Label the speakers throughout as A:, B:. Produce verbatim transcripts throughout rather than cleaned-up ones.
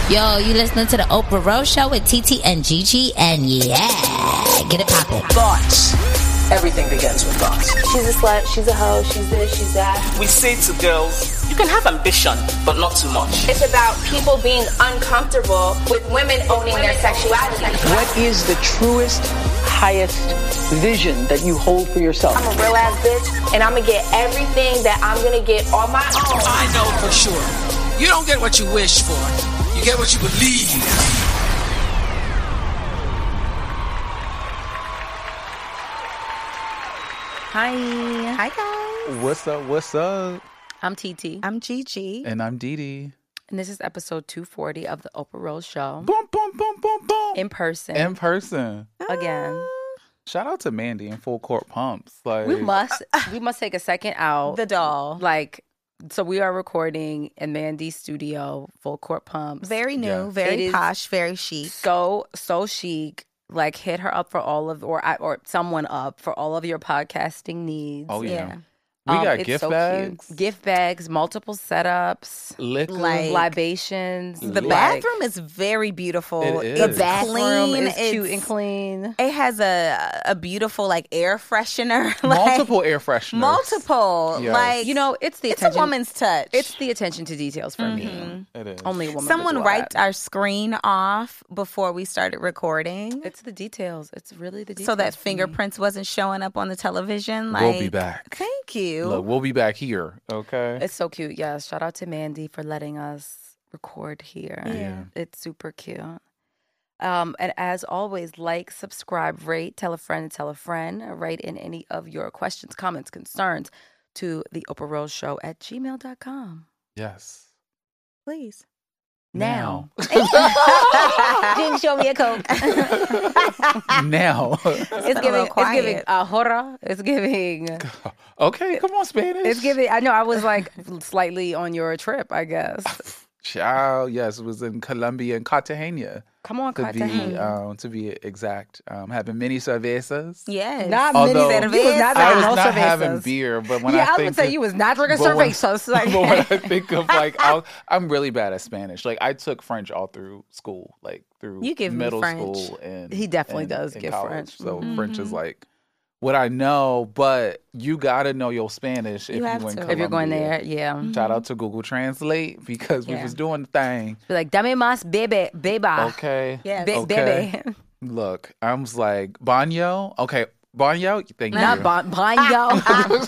A: Yo, you listening to the Oprah Rose Show with T T and Gigi, and yeah, get it poppin'.
B: Thoughts. Everything begins with thoughts.
C: She's a slut, she's a hoe, she's this, she's that.
B: We say to girls, you can have ambition, but not too much.
C: It's about people being uncomfortable with women owning their sexuality.
D: What is the truest, highest vision that you hold for yourself?
C: I'm a real ass bitch, and I'm gonna get everything that I'm gonna get on my own.
E: I know for sure. You don't get what you wish for. You get what you believe.
F: Hi. Hi, guys.
G: What's up? What's up?
F: I'm T T.
H: I'm Gigi.
G: And I'm Dee Dee.
F: And this is episode two forty of the Oprah Rose Show.
G: Boom, boom, boom, boom, boom.
F: In person.
G: In person.
F: Again.
G: Shout out to Mandy and Full Court Pumps. Like
F: We must we must take a second out.
H: The doll.
F: Like, so we are recording in Mandy's studio, Full Court Pumps.
H: Very new,
G: Yeah.
H: very
F: It
H: posh, very chic.
F: So, so chic. Like, hit her up for all of, or or someone up for all of your podcasting needs.
G: Oh, yeah.
H: Yeah.
G: We
F: Um,
G: got
F: it's
G: gift
F: so
G: bags.
F: cute. Gift bags, multiple setups,
G: Liquor.
H: Like-
F: libations.
H: The
G: Like-
H: bathroom is very beautiful.
G: It
H: It's
G: is.
F: The bathroom
H: clean.
F: is cute
H: It's-
F: and clean.
H: It has a a beautiful like air freshener. like,
G: Multiple air fresheners.
H: multiple.
G: Yes.
H: Like
F: You know, it's the
H: it's
F: attention.
H: a woman's touch.
F: It's the attention to details for me.
G: It is.
F: Only a woman.
H: Someone
F: would do
H: wiped
F: that.
H: our screen off before we started recording,
F: It's the details. It's really the details.
H: so that
F: for me.
H: fingerprints wasn't showing up on the television. Like,
G: We'll be back.
H: Thank you.
G: Look, we'll be back here. Okay.
F: It's so cute. Yes. Shout out to Mandy for letting us record here.
G: Yeah.
F: It's super cute. Um, and as always, like, subscribe, rate, tell a friend, tell a friend. Write in any of your questions, comments, concerns to the Oprah Rose Show at gmail dot com.
G: Yes.
H: Please.
F: Now. Didn't show me a Coke.
G: Now.
F: It's
H: real
F: giving, it's
H: quiet.
F: giving ahora. It's giving,
G: Okay, come on, Spanish.
F: it's giving, I know I was like slightly on your trip, I guess.
G: Ciao. Yes, it was in Colombia and Cartagena.
F: Come on,
G: To be,
F: Cartagena.
G: um, to be exact. Um, having many cervezas.
H: Yes.
F: Not
G: Although-
F: many cervezas. You was not
G: I
F: drinking
G: was
F: no
G: not having
F: cervezas.
G: beer, but when
F: yeah,
G: I
F: I, was
G: think
F: gonna say
G: of-
F: you was not drinking
G: but when-
F: cervezas. Like,
G: but when I think of like, I'll, I'm really bad at Spanish. Like I took French all through school, like through
H: You give me
G: middle
H: French.
G: school and
F: He definitely
G: and-
F: does
G: and
F: give
G: college.
F: French.
G: So
H: Mm-hmm.
G: French is like what I know, but you gotta know your Spanish if
H: You
G: you,
H: have
G: in
H: to.
G: Colombia.
F: if you're going there, yeah.
G: Shout out to Google Translate because we
F: Yeah.
G: was doing the thing.
F: Be like, dame más bebe, beba.
G: Okay.
H: Yes.
F: Be-
G: Okay.
F: Bebe.
G: Look, I was like, baño. Okay, baño. Thank
F: Not
G: you.
F: ba- baño.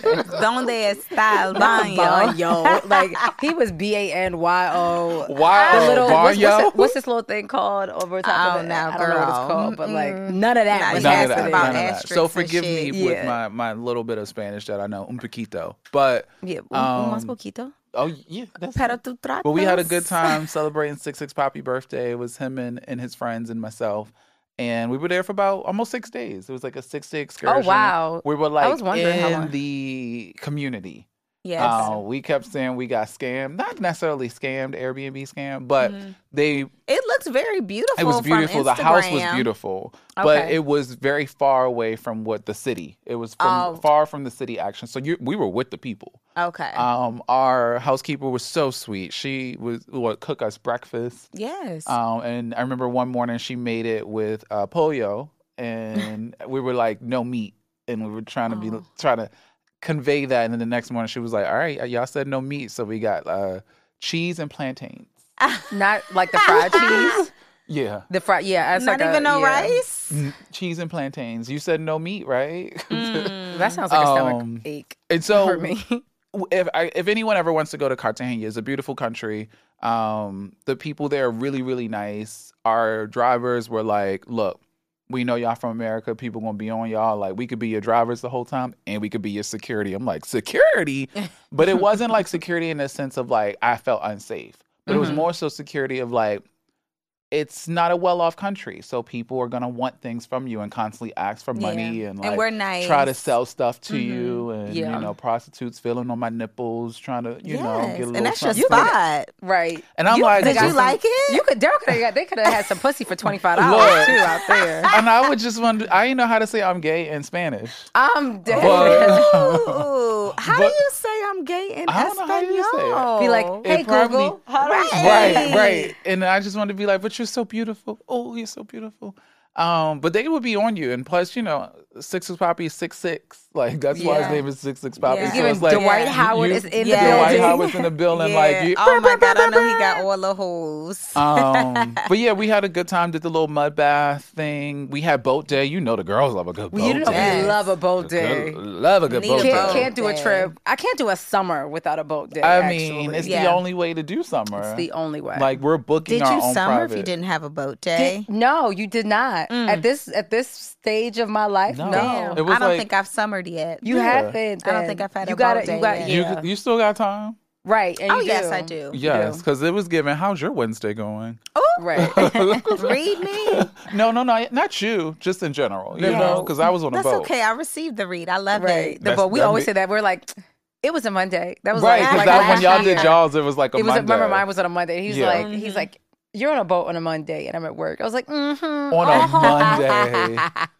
H: Donde está el
F: Not
H: baño?
F: baño. Like, he was B A N Y O.
G: Wow,
F: The little, what's,
G: baño.
F: what's, it- what's this little thing called over top
H: I
F: of
H: don't
F: it?
H: know,
F: I don't know what it's
H: girl.
F: called, but like,
H: Mm-mm.
F: none of that
H: Not
F: was
G: None of
H: asking
G: that.
H: about
G: None of that.
H: asterisks
G: So
H: and
G: forgive me
H: shit.
G: with
F: Yeah.
G: my, my little bit of Spanish that I know, un poquito. But
F: Yeah, un, un más
G: Um,
F: poquito.
G: oh yeah, that's
H: Pero tu tratas.
G: But we had a good time celebrating Six Six Poppy birthday. It was him and, and his friends and myself. And we were there for about almost six days. It was like a six day excursion.
F: Oh, wow.
G: We were like
F: was wondering how
G: in
F: long.
G: the community.
H: Yes.
G: Uh, we kept saying we got scammed. Not necessarily scammed, Airbnb scammed, but they
H: It looks very beautiful.
G: it was
H: from
G: beautiful. The house was
H: Instagram.
G: beautiful, but
H: Okay.
G: it was very far away from what the city. It was from,
H: Oh.
G: far from the city action. So you, we were with the people.
H: Okay.
G: Um, our housekeeper was so sweet. She was would cook us breakfast.
H: yes.
G: Um, and I remember one morning she made it with uh, pollo, and we were like no meat, and we were trying to be
H: Oh.
G: trying to convey that. And then the next morning she was like, "All right, y'all said no meat, so we got uh, cheese and plantains."
F: Not like the fried cheese.
G: Yeah.
F: The fried, yeah. It's
H: Not
F: like
H: even
F: a,
H: no
F: yeah.
H: rice.
G: N- cheese and plantains. You said no meat, right?
F: That sounds like a stomach
G: Um,
F: ache
G: and so,
F: for me.
G: if I, if anyone ever wants to go to Cartagena, it's a beautiful country. Um, the people there are really, really nice. Our drivers were like, "Look, we know y'all from America. People gonna be on y'all. Like, we could be your drivers the whole time, and we could be your security." I'm like, security, but it wasn't like security in the sense of like I felt unsafe, but it was more so security of like, it's not a well-off country, so people are gonna want things from you and constantly ask for money
H: Yeah.
G: and
H: And
G: like
H: we're nice.
G: try to sell stuff to you and
F: Yeah.
G: you know, prostitutes feeling on my nipples, trying to you know
H: Yes,
G: get a little
H: and that's your
G: something.
H: spot.
F: Right.
G: And I'm
H: You-
G: like,
H: did you
G: just-
H: like it?
F: You could, Daryl could have, they could have had some pussy for twenty-five dollars
G: Look.
F: too out there.
G: And I would just wonder. I didn't know how to say I'm gay in Spanish.
F: I'm dead.
G: But-
H: Ooh, how
G: But-
H: do you say I'm gay in
G: I don't know how you say it.
H: Espanol?
F: Be like,
G: It
F: hey,
G: probably-
F: Google. How do I say
H: Right.
G: Right, right. And I just wanted to be like, but you're so beautiful. Oh, you're so beautiful. Um, but they would be on you, and plus, you know, Six Six Poppy is six six. Like that's why his
H: Yeah.
G: name is Six Six Poppy.
H: Yeah.
G: So
F: Giving
G: it's like
F: Dwight
H: Yeah.
F: Howard
G: you-
F: is in
H: Yeah.
F: the
G: Dwight
F: building.
G: Howard's in the building.
H: Yeah.
G: Like, you,
H: oh my god, I know he got all the hoes.
G: um, but yeah, we had a good time. Did the little mud bath thing. We had boat day. You know, the girls love a good boat
F: You know
G: day.
F: we love a boat day.
G: Good- love a good
H: Need
G: boat
H: a
G: day.
F: Can't,
H: boat
F: can't do a
H: day.
F: trip. I can't do a summer without a boat day.
G: I
F: actually.
G: mean, it's
H: Yeah.
G: the only way to do summer.
F: It's the only way.
G: Like we're booking
H: Did
G: our
H: you
G: own
H: summer
G: private.
H: if you didn't have a boat day?
F: Did- no, you did not. At this at this stage of my life,
G: No.
F: no.
H: Damn,
G: It was
H: I don't
G: like-
H: think I've summered yet.
F: You
G: Yeah.
F: haven't.
H: I don't
F: then.
H: think I've had
F: you
H: a
F: got
H: boat
F: it.
H: day
F: You got
H: yet.
G: You
F: yeah.
G: you still got time?
F: right. And
H: Oh
F: you
H: yes,
F: do.
H: I do.
F: You
G: Yes,
F: do.
G: because it was given. How's your Wednesday going?
F: Right.
H: Read me.
G: No, no, no, not you. Just in general, you
F: Yeah.
G: know, because I was on a
H: That's
G: boat.
H: okay. I received the read. I love
F: right.
H: it.
F: The
G: That's-
F: boat. We
G: that
F: always
G: me-
F: say that. We're like, it was a Monday. That was
G: Right,
F: like,
G: because
F: like
G: that
F: last
G: when y'all
F: year.
G: did y'all's, it was like a
F: It was.
G: Monday.
F: Remember, mine was on a Monday. He was
G: Yeah.
F: like, he's like, you're on a boat on a Monday, and I'm at work. I was like, mm-hmm.
G: on a Monday.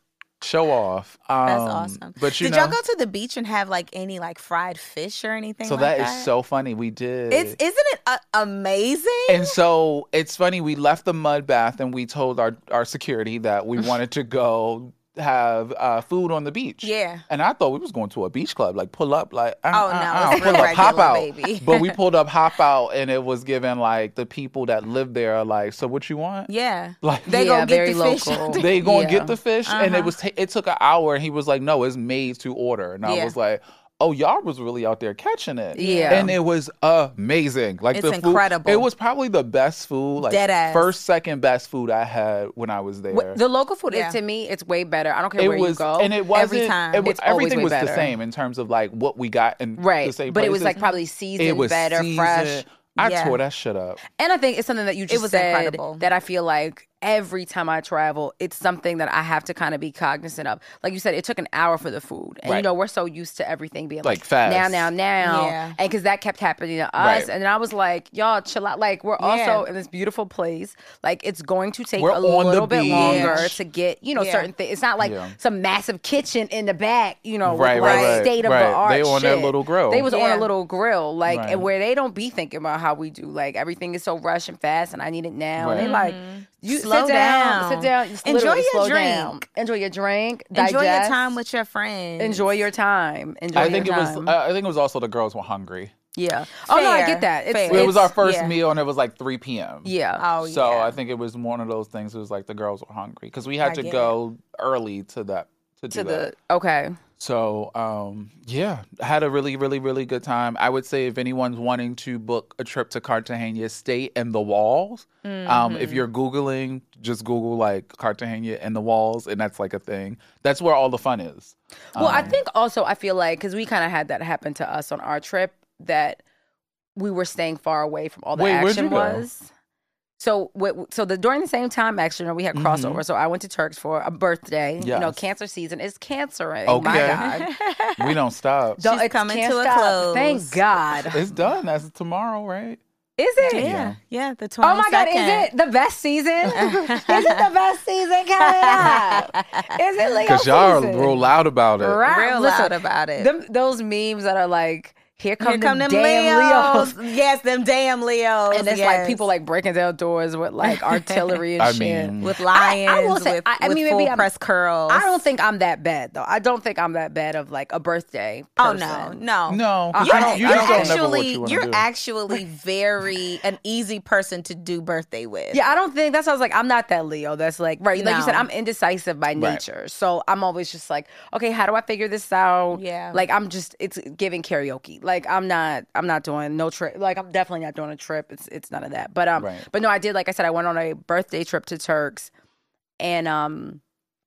G: Show off. Um,
H: That's awesome.
G: But you
H: did
G: know,
H: y'all go to the beach and have like any like fried fish or anything?
G: so
H: like
G: that
H: that
G: is so funny. We did.
H: It's isn't it uh, amazing?
G: And so it's funny. We left the mud bath and we told our, our security that we wanted to go have uh, food on the beach.
H: Yeah.
G: And I thought we was going to a beach club, like pull up, like uh,
H: Oh,
G: uh,
H: no,
G: uh,
H: it's
G: pull
H: real
G: up, hop
H: regular,
G: out.
H: baby.
G: But we pulled up, hop out, and it was given like the people that live there, are like, so what you want?
H: yeah,
G: Like
H: they
F: Yeah,
H: go
F: very
H: get the fish.
F: local.
G: they gonna
F: Yeah.
G: get the fish, and it
H: Uh-huh.
G: was ta- it took an hour, and he was like, no, it's made to order, and I
H: Yeah.
G: was like, oh, y'all was really out there catching it.
F: Yeah.
G: And it was amazing. Like
H: It's
G: the food,
H: incredible.
G: It was probably the best food, like
H: Dead ass.
G: first, second best food I had when I was there.
F: What- the local food
H: Yeah.
F: is to me, it's way better. I don't care
G: it
F: where
G: was,
F: you go.
G: and it wasn't.
H: Every time.
G: It was,
F: It's always
G: everything
F: way
G: was
F: better.
G: the same in terms of like what we got in
F: right.
G: the same
F: but it was
G: places.
F: like probably seasoned
G: it was
F: better,
G: seasoned.
F: fresh.
G: I
H: Yeah.
G: tore that shit up.
F: And I think it's something that you just
H: was
F: said
H: incredible.
F: that I feel like every time I travel, it's something that I have to kind of be cognizant of. Like you said, it took an hour for the food. And you
G: Right.
F: know, we're so used to everything being like,
G: Like, fast.
F: now, now, now.
H: Yeah.
F: And because that kept happening to us.
G: Right.
F: And then I was like, y'all chill out. Like, we're
H: Yeah.
F: also in this beautiful place. Like, it's going to take
G: We're
F: a
G: on the
F: little bit
G: beach.
F: longer to get, you know,
H: Yeah.
F: certain things. It's not like
G: Yeah.
F: some massive kitchen in the back, you know,
G: Right,
F: with
G: right,
F: like
G: right.
F: state of
G: Right.
F: the art.
G: They on their
F: shit.
G: little grill.
F: They was on
H: Yeah.
F: a little grill. Like,
G: Right.
F: and where they don't be thinking about how we do. Like, everything is so rush and fast, and I need it now. And they
G: Right.
F: like, you
H: Slow
F: sit down,
H: down.
F: sit down, just
H: Enjoy
F: literally
H: your
F: slow
H: drink.
F: down. Enjoy your drink.
H: Enjoy your
F: digest.
H: time with your friends.
F: Enjoy your time. Enjoy
G: I
F: your
G: think it was.
F: time.
G: I think it was also the girls were hungry.
F: yeah. Oh no, I
H: Fair,
F: get that. It's,
H: fair.
G: It was
F: it's-
G: our first
H: yeah.
G: meal, and it was like three p.m.
F: Yeah.
H: Oh
G: So
H: yeah.
G: I think it was one of those things. It was like the girls were hungry because we had
H: I
G: to
H: get
G: go early to that to do
F: to
G: that.
F: the okay.
G: So um, yeah, had a really, really, really good time. I would say if anyone's wanting to book a trip to Cartagena, stay in the walls. Um,
F: Mm-hmm.
G: if you're Googling, just Google like Cartagena and the walls, and that's like a thing. That's where all the fun is.
F: Well, I
G: Um,
F: think also I feel like because we kind of had that happen to us on our trip that we were staying far away from all the
G: Wait, where'd
F: action
G: you go?
F: was. So, wh- so the during the same time, actually, you know, we had crossover. So I went to Turks for a birthday. You know,
G: Yes.
F: cancer season is cancering. My
G: Okay.
F: God,
G: we don't stop.
F: Don't-
H: She's
F: it
H: coming
F: can't
H: to a
F: stop.
H: close.
F: Thank God.
G: It's done. That's tomorrow, right?
F: Is it?
H: yeah, yeah. The
F: Oh my God, is
H: twenty-second.
F: it the best season? is it the best season coming up? Is it Leo
G: Because y'all
F: season?
G: are real loud about it.
F: Right.
H: Real
F: Listen,
H: loud about it.
F: Them, those memes that are like, here come,
H: Here come
F: them
H: them
F: damn
H: Leos.
F: Leos.
H: Yes, them damn Leos.
F: And it's
H: yes.
F: like people like breaking down doors with like artillery and
G: I
F: shit.
G: mean-
H: with lions,
F: I will say-
H: with,
F: I- I
H: with
F: mean, maybe
H: full
F: I'm-
H: press curls.
F: I don't think I'm that bad though. I don't think I'm that bad of like a birthday
H: Oh
F: person.
H: no, no,
G: No, 'cause
F: You're-
G: I don't, you
H: you're
G: just don't know what
H: actually
G: you want to
H: you're
G: do.
H: actually very an easy person to do birthday with.
F: Yeah, I don't think that's why I was like, I'm not that Leo. That's like, right. Like you
H: No.
F: said, I'm indecisive by nature. So I'm always just like, okay, how do I figure this out?
H: Yeah.
F: Like I'm just, it's giving karaoke. Like I'm not, I'm not doing no trip. Like I'm definitely not doing a trip. It's, it's none of that. But, um,
G: Right.
F: but no, I did, like I said, I went on a birthday trip to Turks and, um,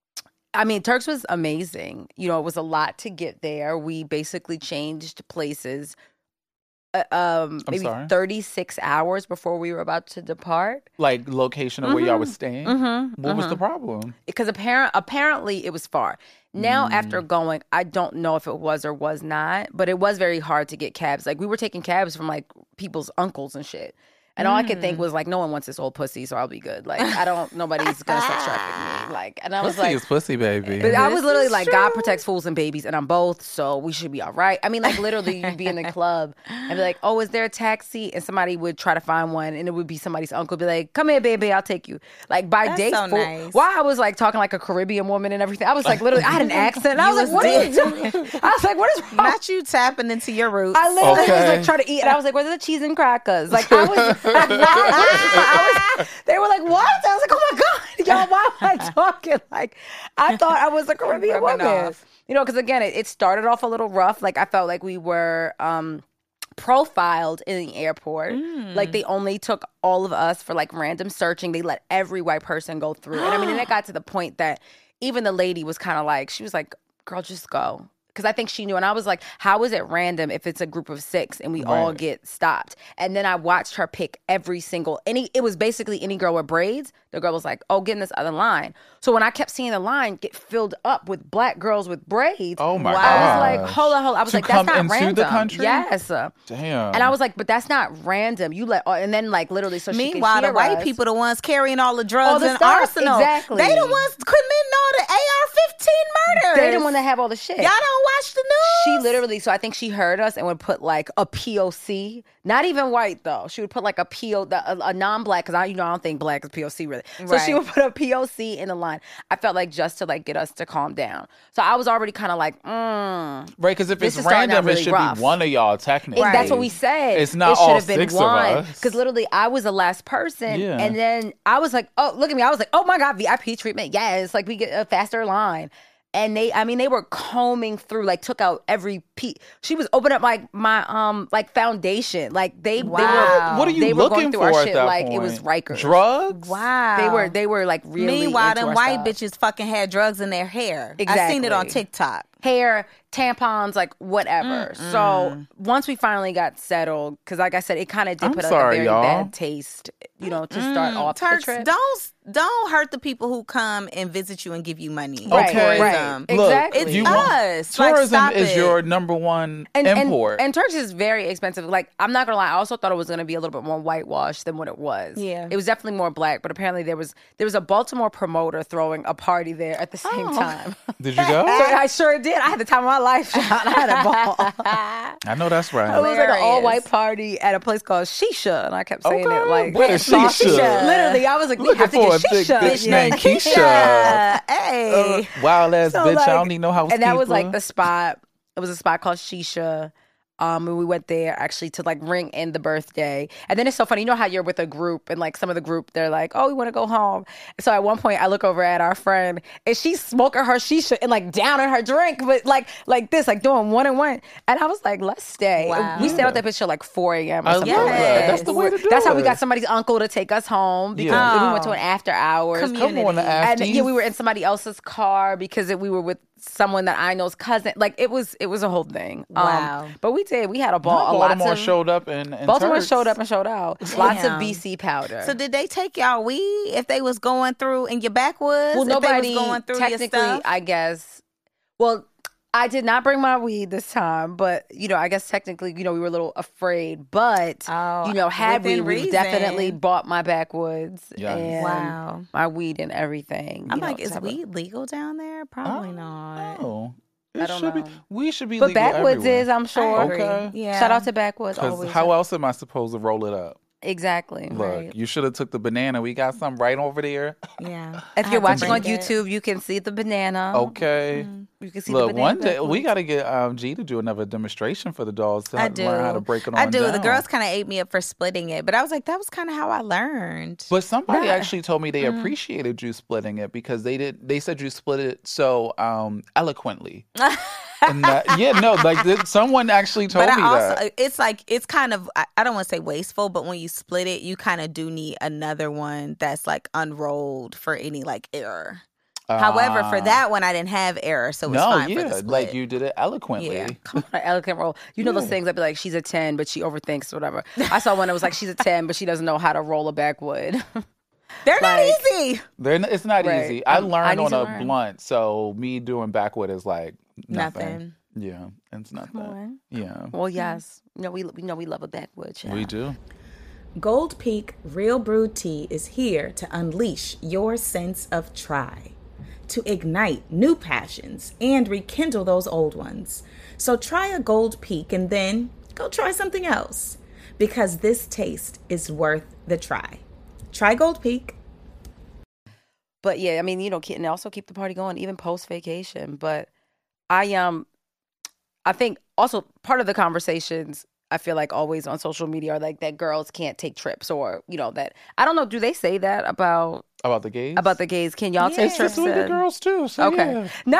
F: I mean, Turks was amazing. You know, it was a lot to get there. We basically changed places uh, um,
G: I'm
F: maybe
G: sorry?
F: thirty-six hours before we were about to depart.
G: Like location of where y'all was staying?
F: Mm-hmm.
G: What was
F: Mm-hmm.
G: the problem?
F: Because apparent, apparently it was far. Now, after going, I don't know if it was or was not, but it was very hard to get cabs. Like, we were taking cabs from, like, people's uncles and shit. And all I could think was, like, no one wants this old pussy, so I'll be good. Like, I don't, nobody's gonna sex traffic me. Like, and I was
G: Pussy
F: like,
G: is pussy, baby.
F: but I was
H: This
F: literally
H: is
F: like, God
H: true.
F: protects fools and babies, and I'm both, so we should be all right. I mean, like, literally, you'd be in the club and be like, oh, is there a taxi? And somebody would try to find one, and it would be somebody's uncle, be like, come here, baby, I'll take you. Like, by
H: That's
F: day
H: so
F: four,
H: nice.
F: while I was like talking like a Caribbean woman and everything, I was like, literally, I had an accent, and I
H: You
F: was like,
H: was
F: what are you
H: dead.
F: doing? I was like, what is wrong?
H: Not you tapping into your roots.
F: I literally was
G: Okay.
F: like trying to eat, and I was like, "Where's the cheese and crackers?" Like I was, like, I was. They were like, "What?" I was like, "Oh my god, y'all! Why am I talking?" Like I thought I was a Caribbean
H: Rubbing
F: woman.
H: off.
F: You know, because again, it, it started off a little rough. Like I felt like we were um, profiled in the airport. Like they only took all of us for like random searching. They let every white person go through, and I mean, and it got to the point that even the lady was kind of like, she was like, "Girl, just go." Because I think she knew. And I was like, how is it random if it's a group of six and we all
G: Right.
F: get stopped? And then I watched her pick every single, any. it was basically any girl with braids. The girl was like, oh, get in this other line. So when I kept seeing the line get filled up with black girls with braids,
G: Oh my
F: I was
G: gosh.
F: like, hold on, hold on. I was
G: To
F: like, that's
G: come
F: not
G: into
F: random.
G: the country?
F: Yes.
G: Damn.
F: And I was like, but that's not random. You let, and then like literally, so she could
H: Meanwhile, the
F: hear
H: white
F: us.
H: people, the ones carrying all the drugs
F: All the
H: and
F: stuff,
H: arsenal.
F: exactly.
H: They the ones committing all the A R fifteen murders.
F: They didn't want to have all the shit.
H: Y'all don't watch the news?
F: She literally, so I think she heard us and would put like a P O C, not even white though. She would put like a P O, the, a, a non-black, because I, you know, I don't think black is P O C really. So she
H: Right.
F: would put a P O C in the line. I felt like just to like get us to calm down. So I was already kind of like, mm.
G: right, because if
F: This
G: it's
F: is starting out
G: random,
F: really
G: it should
F: rough.
G: be one of y'all technically.
F: And that's what we said.
G: It's not
F: it should
G: all
F: have been
G: six of
F: one.
G: us.
F: Because literally, I was the last person,
G: Yeah.
F: and then I was like, "Oh, look at me!" I was like, "Oh my god, V I P treatment, yes!" Like we get a faster line. And they, I mean, they were combing through, like, took out every piece. She was opening up like my, um, like foundation. Like they,
H: Wow.
F: they were,
G: What are you
F: they were
G: looking
F: going through
G: for
F: our
G: at
F: shit
G: that
F: like
G: point?
F: it was Rikers.
G: Drugs?
H: Wow.
F: They were, they were like really.
H: Meanwhile,
F: into
H: them
F: our
H: white
F: stuff.
H: bitches fucking had drugs in their hair. I seen it on
F: Exactly.
H: TikTok.
F: Hair, tampons, like whatever. So once we finally got settled, because like I said, it kind of did
G: I'm
F: put like,
G: sorry,
F: a very
G: y'all.
F: bad taste, you know, to start
H: Mm,
F: off the
H: Turks,
F: trip.
H: don't don't hurt the people who come and visit you and give you money.
F: Right,
G: Okay.
F: right.
G: Look,
F: Exactly.
H: It's
G: you want-
H: us. Like,
G: tourism
H: stop
G: is
H: it.
G: your number one
F: And, and,
G: import.
F: and Turks is very expensive. Like, I'm not gonna lie, I also thought it was gonna be a little bit more whitewashed than what it was.
H: Yeah.
F: It was definitely more black, but apparently there was there was a Baltimore promoter throwing a party there at the same
H: Oh.
F: time.
G: Did you go?
F: I sure did. I had the time of my life. Sean. I had a ball.
G: I know that's
F: It
G: right.
F: was like an all white
H: Hilarious.
F: party at a place called Shisha, and I kept saying
G: Okay.
F: it like
G: What is
F: Yeah,
G: Shisha?
F: Literally, I was like, we
G: Looking
F: have to
G: for
F: get
G: a thick
F: Shisha.
G: bitch named Keisha.
H: Yeah. Hey.
G: Wild ass
F: So,
G: bitch.
F: like-
G: I don't need no housekeeper.
F: And that was like the spot. It was a spot called Shisha. Um, and we went there actually to like ring in the birthday. And then it's so funny. You know how you're with a group and like some of the group, they're like, oh, we want to go home. So at one point I look over at our friend and she's smoking her shisha and like down in her drink, but like like this, like doing one and one. And I was like, let's stay.
H: Wow.
F: We stayed out that bitch till like four a.m. or
G: I
F: something.
G: love
F: like
G: that.
F: that.
G: That's the way to do
F: That's how
G: it.
F: we got somebody's uncle to take us home because
G: Yeah.
F: we went to an after hours.
H: Community.
G: Come on, the
F: And
G: afties.
F: yeah, we were in somebody else's car because it, we were with someone that I know's cousin. Like it was, it was a whole thing.
H: Wow.
F: Um, but we did. We had a
G: No,
F: ball. a
G: Baltimore
F: lots of,
G: showed up and, and
F: Baltimore
G: Turks.
F: showed up and showed out. Lots of
H: Damn.
F: B C powder.
H: So did they take y'all weed if they was going through in your backwoods?
F: well,
H: if they
F: nobody
H: was going through your
F: technically.
H: stuff?
F: I guess. Well, I did not bring my weed this time, but you know, I guess technically, you know, we were a little afraid. But
H: Oh,
F: you know, had we,
H: within
F: we
H: reason.
F: definitely bought my backwoods
G: Yes.
F: and
H: Wow.
F: my weed and everything.
H: I'm
F: you know,
H: like, is
F: type of-
H: weed legal down there? Probably not.
G: Oh. It
F: I don't
G: should
F: know.
G: be. We should be
F: But
G: legal
F: backwoods
G: everywhere.
F: is, I'm sure.
H: I agree.
G: Okay.
H: Yeah.
F: Shout out to backwoods.
G: Because
F: Always.
G: how else am I supposed to roll it up?
F: Exactly.
G: Look,
F: Right.
G: you should have took the banana. We got some right over there.
H: Yeah.
F: If
H: I
F: you're
H: have to
F: watching on
H: bring it.
F: YouTube, you can see the banana.
G: Okay.
F: You can see the
G: Look,
F: banana.
G: one day we
F: backwards.
G: got to get um, G to do another demonstration for the dolls to
H: I
G: learn
H: do.
G: how to break it on
H: I do.
G: down.
H: The girls kind of ate me up for splitting it, but I was like, that was kind of how I learned.
G: But somebody
F: Right.
G: actually told me they
H: Mm-hmm.
G: appreciated you splitting it because they did. They said you split it so um, eloquently. And that, yeah, no, like th- someone actually told
H: But
G: me
H: I also,
G: that.
H: it's like, it's kind of, I, I don't want to say wasteful, but when you split it, you kind of do need another one that's like unrolled for any like error. However, for
G: Ah.
H: that one, I didn't have error, so it was
G: no,
H: fine
G: yeah,
H: for the split.
G: like you did it eloquently.
H: Yeah.
F: Come on, elegant roll. You know those things I'd be like, she's a ten, but she overthinks or whatever. I saw one that was like, she's a ten, but she doesn't know how to roll a backwood.
H: They're not
F: Like-
H: easy.
G: They're, n- it's not
F: Right.
G: easy. I
F: Um, I
G: learned
F: need
G: on
F: to
G: a
F: learn.
G: blunt, so me doing backwood is like nothing.
H: Nothing.
G: Yeah, it's nothing.
F: on.
G: Yeah,
F: Well, yes. You know, we, we know we love a backwood. child.
G: we do.
I: Gold Peak Real Brewed Tea is here to unleash your sense of try, to ignite new passions and rekindle those old ones. So try a Gold Peak and then go try something else, because this taste is worth the try. Try Gold Peak.
F: But yeah, I mean, you know, ke- and also keep the party going even post vacation. But I um, I think also part of the conversations I feel like always on social media are like that girls can't take trips, or you know that I don't know. Do they say that about
G: About the gays?
F: about the gays? Can y'all take
G: It's
F: trips?
G: with the
F: and-
G: girls too. So
F: Okay.
G: yeah.
F: No.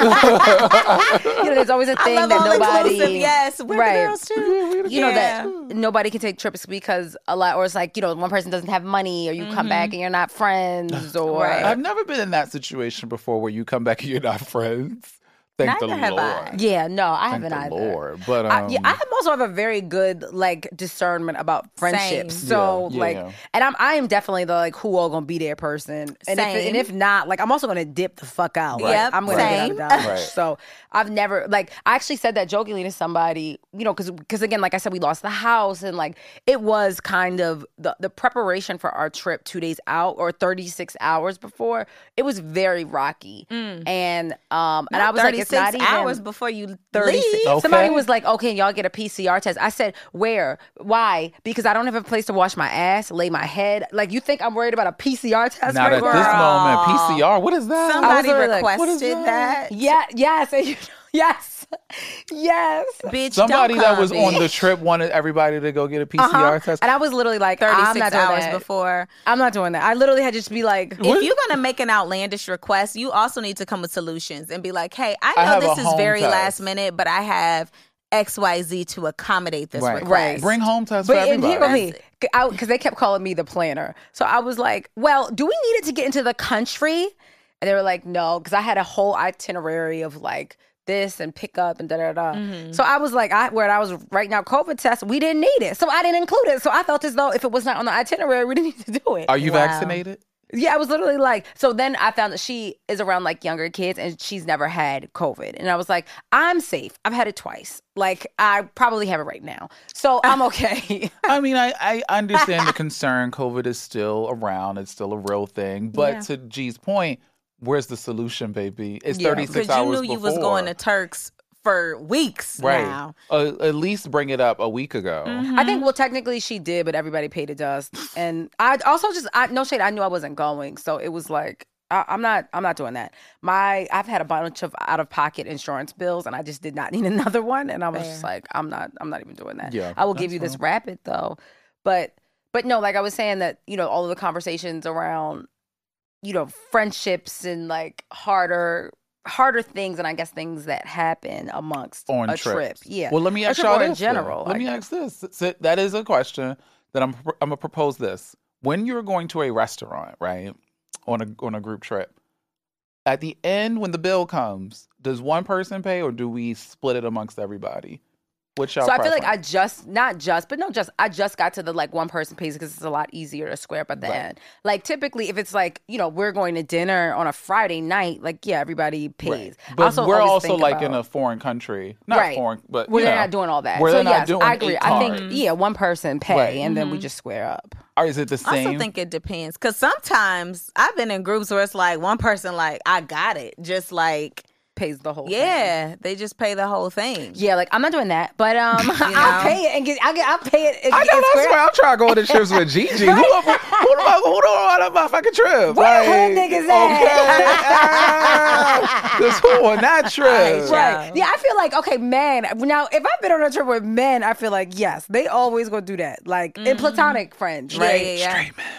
F: you know, there's always a thing
H: love
F: that
H: all
F: nobody.
H: inclusive, yes. We're the
F: right.
H: girls, too.
F: You know
H: Yeah.
F: that nobody can take trips because a lot, or it's like you know one person doesn't have money, or you come back and you're not friends, or
H: Right.
G: I've never been in that situation before where you come back and you're not friends. Thank
H: Neither
G: the
H: have I.
G: Lord.
F: yeah, no, I
G: Thank
F: haven't
G: the
F: either.
G: Lord. But um,
F: I, yeah, I have also have a very good like discernment about friendships.
H: Same.
F: So
G: Yeah,
F: like,
G: yeah.
F: and I'm I am definitely the like who all gonna be there person. And if
H: Same.
F: and if not, like I'm also gonna dip the fuck out. Like,
H: Yep,
F: I'm gonna get
H: same.
F: out of Dodge.
G: Right.
F: So I've never like I actually said that jokingly to somebody, you know, because because again, like I said, we lost the house and like it was kind of the the preparation for our trip two days out or thirty-six hours before. It was very rocky, and um and I was like, it's not
H: thirty-six
F: even
H: hours before you
F: thirty-six.
H: leave.
G: Okay.
F: Somebody was like, "Oh, can y'all get a P C R test?" I said, "Where? Why? Because I don't have a place to wash my ass, lay my head. Like, you think I'm worried about a P C R test
G: not
F: right
G: at
F: now?"
G: this moment. P C R, what is that?
H: Somebody
F: literally like,
H: requested
G: what is
H: that.
F: Yeah, yes, and you- yes, yes.
H: Bitch,
G: Somebody
H: don't
G: that
H: come,
G: was on
H: bitch.
G: the trip wanted everybody to go get a P C R
F: Uh-huh.
G: test.
F: And I was literally like, I'm
H: thirty-six
F: not doing
H: hours
F: that.
H: before.
F: I'm not doing that. I literally had to just be like,
H: If you're gonna make an outlandish request, you also need to come with solutions and be like, "Hey, I know
G: I have a
H: this is
G: home
H: very
G: test.
H: last minute, but I have X Y Z to accommodate this
G: Right.
H: request."
F: Right.
G: Bring home tests for
F: But and hear
G: everybody.
F: me, because they kept calling me the planner. So I was like, well, do we need it to get into the country? And they were like, no, because I had a whole itinerary of like this and pick up and da da da.
H: Mm-hmm.
F: So I was like, I where I was right now, COVID test, we didn't need it. So I didn't include it. So I felt as though if it was not on the itinerary, we didn't need to do it.
G: Are you
H: Wow.
G: vaccinated?
F: Yeah, I was literally like, so then I found that she is around like younger kids and she's never had COVID. And I was like, I'm safe. I've had it twice. Like, I probably have it right now. So I'm okay.
G: I mean, I, I understand the concern. COVID is still around. It's still a real thing. But
F: Yeah.
G: to G's point, where's the solution, baby? It's
F: Yeah.
G: thirty-six
H: Because you
G: hours
H: knew
G: before.
H: you was going to Turks for weeks
G: right.
H: now.
G: Uh, at least bring it up a week ago.
F: I think, well, technically she did, but everybody paid the dust. And I also just, I, no shade, I knew I wasn't going. So it was like, I, I'm not, I'm not doing that. My, I've had a bunch of out of pocket insurance bills and I just did not need another one. And I was just like, I'm not, I'm not even doing that.
G: Yeah,
F: I will give
G: that's
F: you this
G: fine.
F: rapid though. But, but no, like I was saying that, you know, all of the conversations around, you know, friendships and like harder, harder things and I guess things that happen amongst
G: On
F: a
G: trips.
F: trip. Yeah.
G: Well, let me
F: A
G: ask
F: trip
G: y'all
F: or
G: this.
F: in
G: then.
F: general.
G: Let
F: I
G: me
F: guess.
G: ask this. So that is a question that I'm I'm gonna propose this. When you're going to a restaurant, right, on a on a group trip, at the end when the bill comes, does one person pay or do we split it amongst everybody? What's y'all
F: So I feel like I
G: preference?
F: just, not just, but no, just, I just got to the like one person pays because it's a lot easier to square up at the
G: Right.
F: end. Like typically if it's like, you know, we're going to dinner on a Friday night, like, yeah, everybody pays.
G: Right.
F: I
G: But we're
F: always
G: also
F: think
G: like in
F: about-
G: a foreign country, not
F: Right.
G: foreign, but
F: where
G: you
F: they're
G: know,
F: not doing all that.
G: Where
F: so
G: they're
F: yes,
G: not doing
F: I agree.
G: eight
F: I think,
G: cards.
F: yeah, one person pay
G: Right.
F: and then we just square up.
G: Or is it the
H: I
G: same?
H: also think it depends. Because sometimes I've been in groups where it's like one person like, I got it. Just like,
F: Pays the whole thing.
H: yeah, they just pay the whole thing.
F: Yeah, like I'm not doing that, but um,
H: know?
F: I'll pay it and get. I'll get. I'll pay it. And,
G: I know
F: and
G: that's
F: square
G: why
F: up.
G: I'm trying to go on the trips with Gigi. Who, who, who, who, who don't want a motherfucking trip?
F: Where the
G: Like,
F: hood niggas at?
G: Because who on that trip?
H: Right.
F: Right. Yeah, I feel like, okay, man. Now, if I've been on a trip with men, I feel like, yes, they always gonna do that. Like, in platonic friends,
H: Yeah,
F: right?
H: yeah, yeah.
G: Straight men.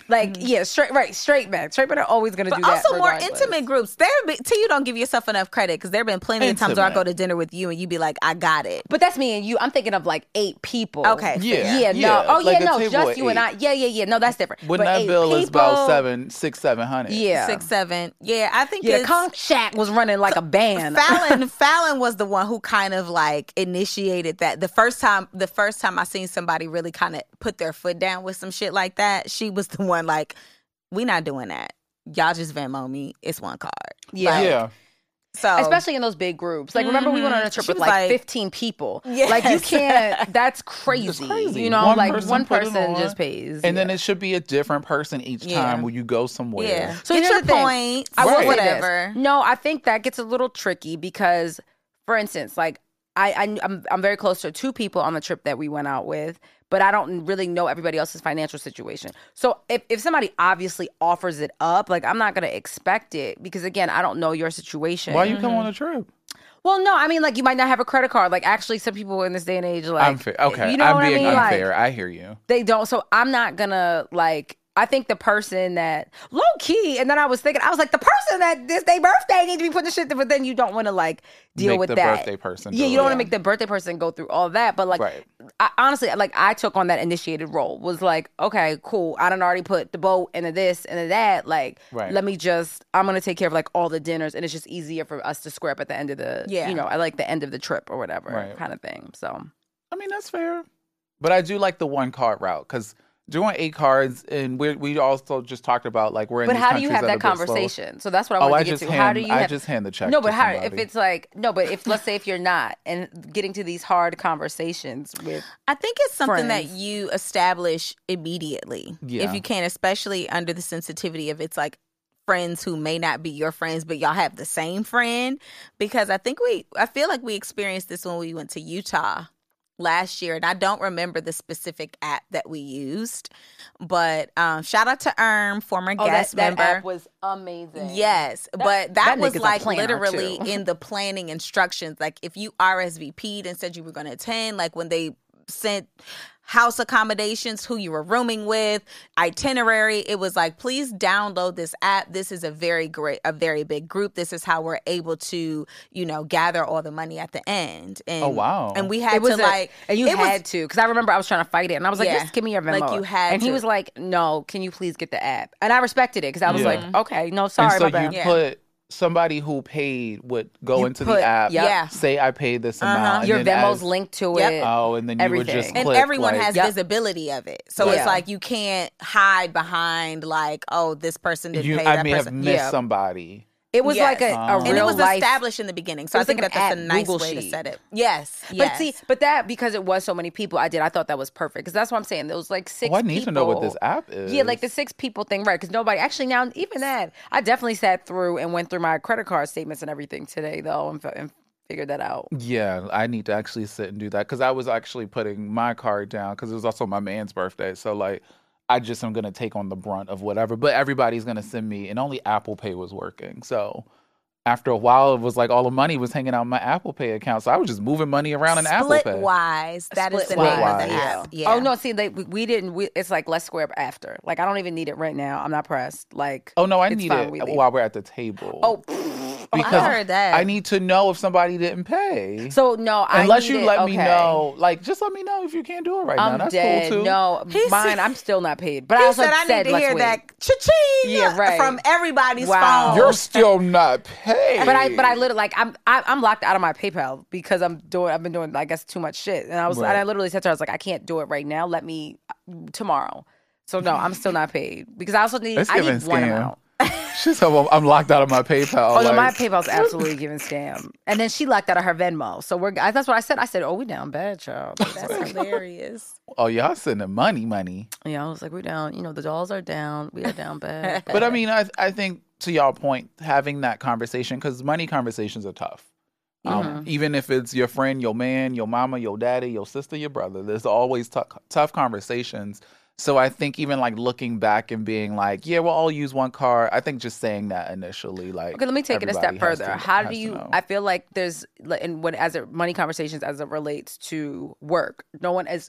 F: Like, yeah, straight, right, straight men. Straight men are always going to do
H: But
F: that.
H: also more
F: regardless.
H: intimate groups. There, be, T, you don't give yourself enough credit because there have been plenty of times where I
G: Intimate.
H: go to dinner with you and you be like, I got it.
F: But that's me and you. I'm thinking of like eight people.
H: Okay.
G: Yeah.
F: Yeah,
G: Yeah,
F: no. Oh,
G: like
F: yeah,
G: a
F: no.
G: table
F: Just
G: of
F: you and
G: eight.
F: I. Yeah, yeah, yeah. No, that's different.
G: When
F: But
G: that
F: eight
G: bill is
F: people,
G: about seven, six, seven hundred.
F: Yeah.
H: Six, seven. Yeah, I think
F: Yeah,
H: it's...
F: Conch Shack was running like a band.
H: Fallon Fallon was the one who kind of like initiated that. The first time the first time I seen somebody really kind of put their foot down with some shit like that, she was the one like, we not doing that. Y'all just Venmo me. It's one card.
F: Yeah.
H: Like,
G: Yeah.
H: So
F: Especially in those big groups. Like, remember we went on a trip
H: She
F: with
H: was
F: like,
H: like-
F: fifteen people.
H: Yes.
F: Like, you can't, that's crazy.
G: It's crazy.
F: You know,
G: One
F: like
G: person
F: one
G: put it
F: person
G: on,
F: just pays.
G: And then
F: Yeah.
G: it should be a different person each
H: Yeah.
G: time when you go somewhere.
H: yeah.
F: So
H: So
F: here's
H: get your
F: the thing.
H: points.
F: I will
G: Right.
F: say
H: Whatever.
F: this. No, I think that gets a little tricky because, for instance, like I, I I'm I'm very close to two people on the trip that we went out with, but I don't really know everybody else's financial situation. So if if somebody obviously offers it up, like I'm not gonna expect it because again, I don't know your situation.
G: Why you come on a trip?
F: Well, no, I mean like you might not have a credit card. Like actually, some people in this day and age, like
G: Unfair. Okay.
F: you know
G: I'm
F: what
G: being
F: I mean?
G: unfair.
F: Like,
G: I hear you.
F: they don't. So I'm not gonna like. I think the person that low key, and then I was thinking, I was like, the person that this day birthday need to be putting the shit. But then you don't want to like deal
G: Make
F: with
G: the
F: that.
G: birthday person
F: Yeah,
G: do
F: you don't
G: it.
F: want to make the birthday person go through all that. But like,
G: Right.
F: I, honestly, like I took on that initiated role. Was like, okay, cool. I done already put the boat into this and into that. Like,
G: Right.
F: let me just. I'm gonna take care of like all the dinners, and it's just easier for us to square up at the end of the.
H: Yeah.
F: You know, I like the end of the trip or whatever
G: Right.
F: kind of thing. So.
G: I mean, that's fair. But I do like the one card route because doing eight cards, and we we also just talked about like we're in
F: But
G: these
F: how do you
G: countries
F: have
G: that
F: that
G: are a bit slow.
F: conversation? So that's what I
G: Oh,
F: wanted
G: I
F: to get
G: just
F: to.
G: hand,
F: how do you
G: I
F: have,
G: just hand the check.
F: No,
G: to
F: but how
G: somebody.
F: if it's like no, but if let's say if you're not and getting to these hard conversations with
H: I think it's something that
F: friends.
H: you establish immediately.
G: Yeah.
H: If you can, especially under the sensitivity of it's like friends who may not be your friends, but y'all have the same friend. Because I think we, I feel like we experienced this when we went to Utah last year. And I don't remember the specific app that we used. But um, shout out to Erm, former
F: oh, that,
H: guest
F: that
H: member.
F: app was amazing.
H: Yes, but that,
F: that
H: was
F: nigga's a
H: like
F: planner,
H: literally
F: too.
H: in the planning instructions. Like if you R S V P'd and said you were going to attend, like when they sent house accommodations, who you were rooming with, itinerary, it was like, please download this app. This is a very great, a very big group. This is how we're able to, you know, gather all the money at the end. And,
G: Oh, wow.
H: And we had
F: It was
H: to
F: a-
H: like,
F: and you
H: it was-
F: had to because I remember I was trying to fight it and I was like,
H: Yeah.
F: just give me your Venmo.
H: Like, you had
F: and he
H: to.
F: was like, no, can you please get the app? And I respected it because I was
G: Yeah.
F: like, okay, no, sorry,
G: and so
F: my bad.
G: you
H: Yeah.
G: put somebody who paid would go
F: You
G: into
F: put-
G: the app,
F: yep.
H: Yeah.
G: say I paid this
H: Uh-huh.
G: amount, and
F: Your
G: then
F: Venmo's
G: as-
F: linked to
H: Yep.
F: it.
G: Oh, and then you would just
F: everything.
H: and
G: click,
H: everyone
G: like-
H: has
F: Yep.
H: visibility of it. So
F: Yeah.
H: it's like you can't hide behind like, oh, this person didn't
G: You,
H: pay
G: I
H: that
G: may
H: person.
G: have missed
F: Yeah.
G: somebody.
F: It was
H: Yes.
F: like a, a
G: Oh.
F: real
H: And it was
F: life.
H: established in the beginning. So
F: It
H: I
F: was
H: think
F: like
H: that
F: an
H: that's a
F: app
H: nice
F: Google
H: way to
F: sheet.
H: set it. Yes.
F: But
H: yes.
F: see, but that because it was so many people, I did. I thought that was perfect because that's what I'm saying. There was like six.
G: Oh, I need
F: people.
G: to know what this app is.
F: Yeah, like the six people thing, right? Because nobody actually now even that I definitely sat through and went through my credit card statements and everything today though and, and figured that out.
G: Yeah, I need to actually sit and do that because I was actually putting my card down because it was also my man's birthday. So like, I just am gonna take on the brunt of whatever. But everybody's gonna send me, and only Apple Pay was working. So after a while, it was like all the money was hanging out in my Apple Pay account. So I was just moving money around in Apple Pay.
H: Splitwise. That is the
F: Splitwise.
H: name of the
G: Splitwise.
H: app. Yeah.
F: Oh no, see, they, we, we didn't. We, it's like let's square up after. Like I don't even need it right now. I'm not pressed. Like
G: Oh no, I
F: it's
G: need
F: fine,
G: it
F: we leave.
G: while we're at the table.
F: Oh,
G: because
H: I heard that.
G: I need to know if somebody didn't pay.
F: so no, I
G: Unless
F: need
G: you
F: it-
G: let me
F: okay.
G: know, like just let me know if you can't do it right
F: I'm
G: now. That's
F: dead.
G: cool too.
F: No,
H: He
F: mine.
H: said-
F: I'm still not paid. But I
H: He
F: also
H: said I need to
F: let's
H: hear
F: wait.
H: that cha-ching
F: Yeah, right.
H: from everybody's
F: Wow.
H: phone.
G: You're still not paid.
F: But I, but I literally like I'm, I, I'm locked out of my PayPal because I'm doing, I've been doing, I guess, too much shit. And I was,
G: Right.
F: and I literally said to her, I was like, I can't do it right now. Let me tomorrow. So no, I'm still not paid because I also need,
G: It's
F: I
G: giving
F: need one
G: scam.
F: amount.
G: She's so I'm locked out of my PayPal.
F: Oh no, my
G: like-
F: PayPal's absolutely giving scam. And then she locked out of her Venmo. So we're, I, that's what I said. I said, oh, we down bad, child.
H: That's hilarious.
G: Oh, y'all sending money, money.
F: Yeah, I was like, we down. You know, the dolls are down. We are down bad.
G: But I mean, I I think to y'all point, having that conversation because money conversations are tough. Um,
F: Mm-hmm.
G: Even if it's your friend, your man, your mama, your daddy, your sister, your brother, there's always tough tough conversations. So I think even like looking back and being like, yeah, we'll all use one card. I think just saying that initially, like,
F: Okay, let me take it a step
G: everybody has
F: further.
G: to-
F: How
G: has
F: do
G: to
F: you?
G: know.
F: I feel like there's, like, in when as it money conversations as it relates to work. No one is.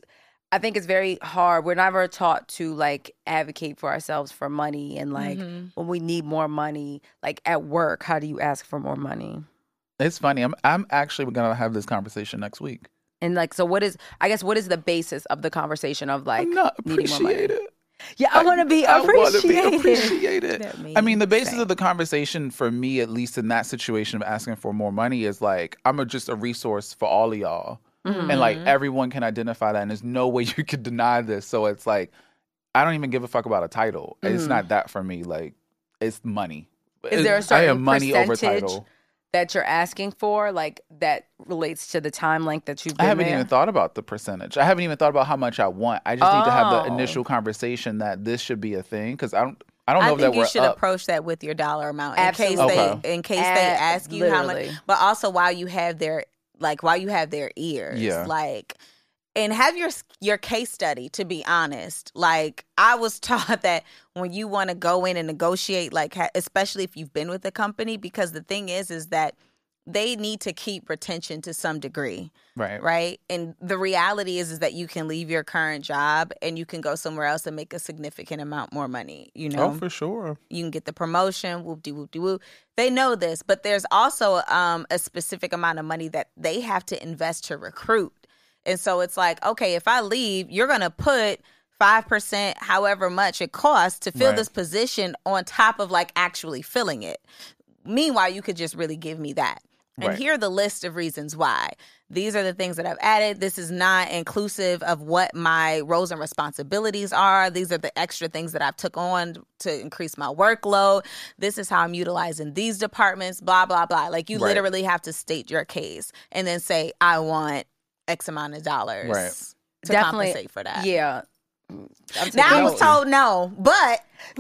F: I think it's very hard. We're never taught to like advocate for ourselves for money, and like
H: Mm-hmm.
F: when we need more money, like at work, how do you ask for more money?
G: It's funny. I'm I'm actually gonna have this conversation next week.
F: And like, so what is? I guess what is the basis of the conversation of like
G: I'm not
F: needing more money?
G: appreciated.
F: Yeah, I, want to be
G: I wanna
F: appreciated.
G: be appreciated.
H: That
G: I mean, the basis
H: means
G: of the conversation for me, at least in that situation of asking for more money, is like I'm a, just a resource for all of y'all,
F: Mm-hmm.
G: and like everyone can identify that, and there's no way you could deny this. So it's like I don't even give a fuck about a title.
F: Mm-hmm.
G: It's not that for me. Like it's money.
F: Is there a
G: It's- I
F: certain
G: am money over
F: percentage
G: title.
F: that you're asking for, like that relates to the time length that you've been
G: I haven't
F: there?
G: even thought about the percentage. I haven't even thought about how much I want. I just need to have the
F: Oh.
G: initial conversation that this should be a thing because I don't. I don't know
H: I
G: if
H: think
G: that
H: you
G: we're
H: should
G: up.
H: approach that with your dollar amount in
F: Absolutely.
H: case
G: Okay.
H: they in case
F: Ab-
H: they ask you how
F: literally.
H: much, but also while you have their like while you have their ears,
G: Yeah.
H: like. And have your your case study, to be honest. Like, I was taught that when you want to go in and negotiate, like, ha- especially if you've been with a company, because the thing is, is that they need to keep retention to some degree,
G: Right.
H: right? And the reality is, is that you can leave your current job and you can go somewhere else and make a significant amount more money, you know?
G: Oh, for sure.
H: You can get the promotion, whoop-de whoop-de whoop. They know this, but there's also um, a specific amount of money that they have to invest to recruit. And so it's like, okay, if I leave, you're going to put five percent, however much it costs to fill
G: Right.
H: this position on top of like actually filling it. Meanwhile, you could just really give me that. And
G: Right.
H: here are the list of reasons why. These are the things that I've added. This is not inclusive of what my roles and responsibilities are. These are the extra things that I've took on to increase my workload. This is how I'm utilizing these departments, blah, blah, blah. Like you
G: Right.
H: literally have to state your case and then say, I want X amount of dollars
G: Right.
H: to
F: Definitely,
H: compensate for that.
F: Yeah. I'm
H: Now I
F: taking
H: was
F: notes.
H: told no, but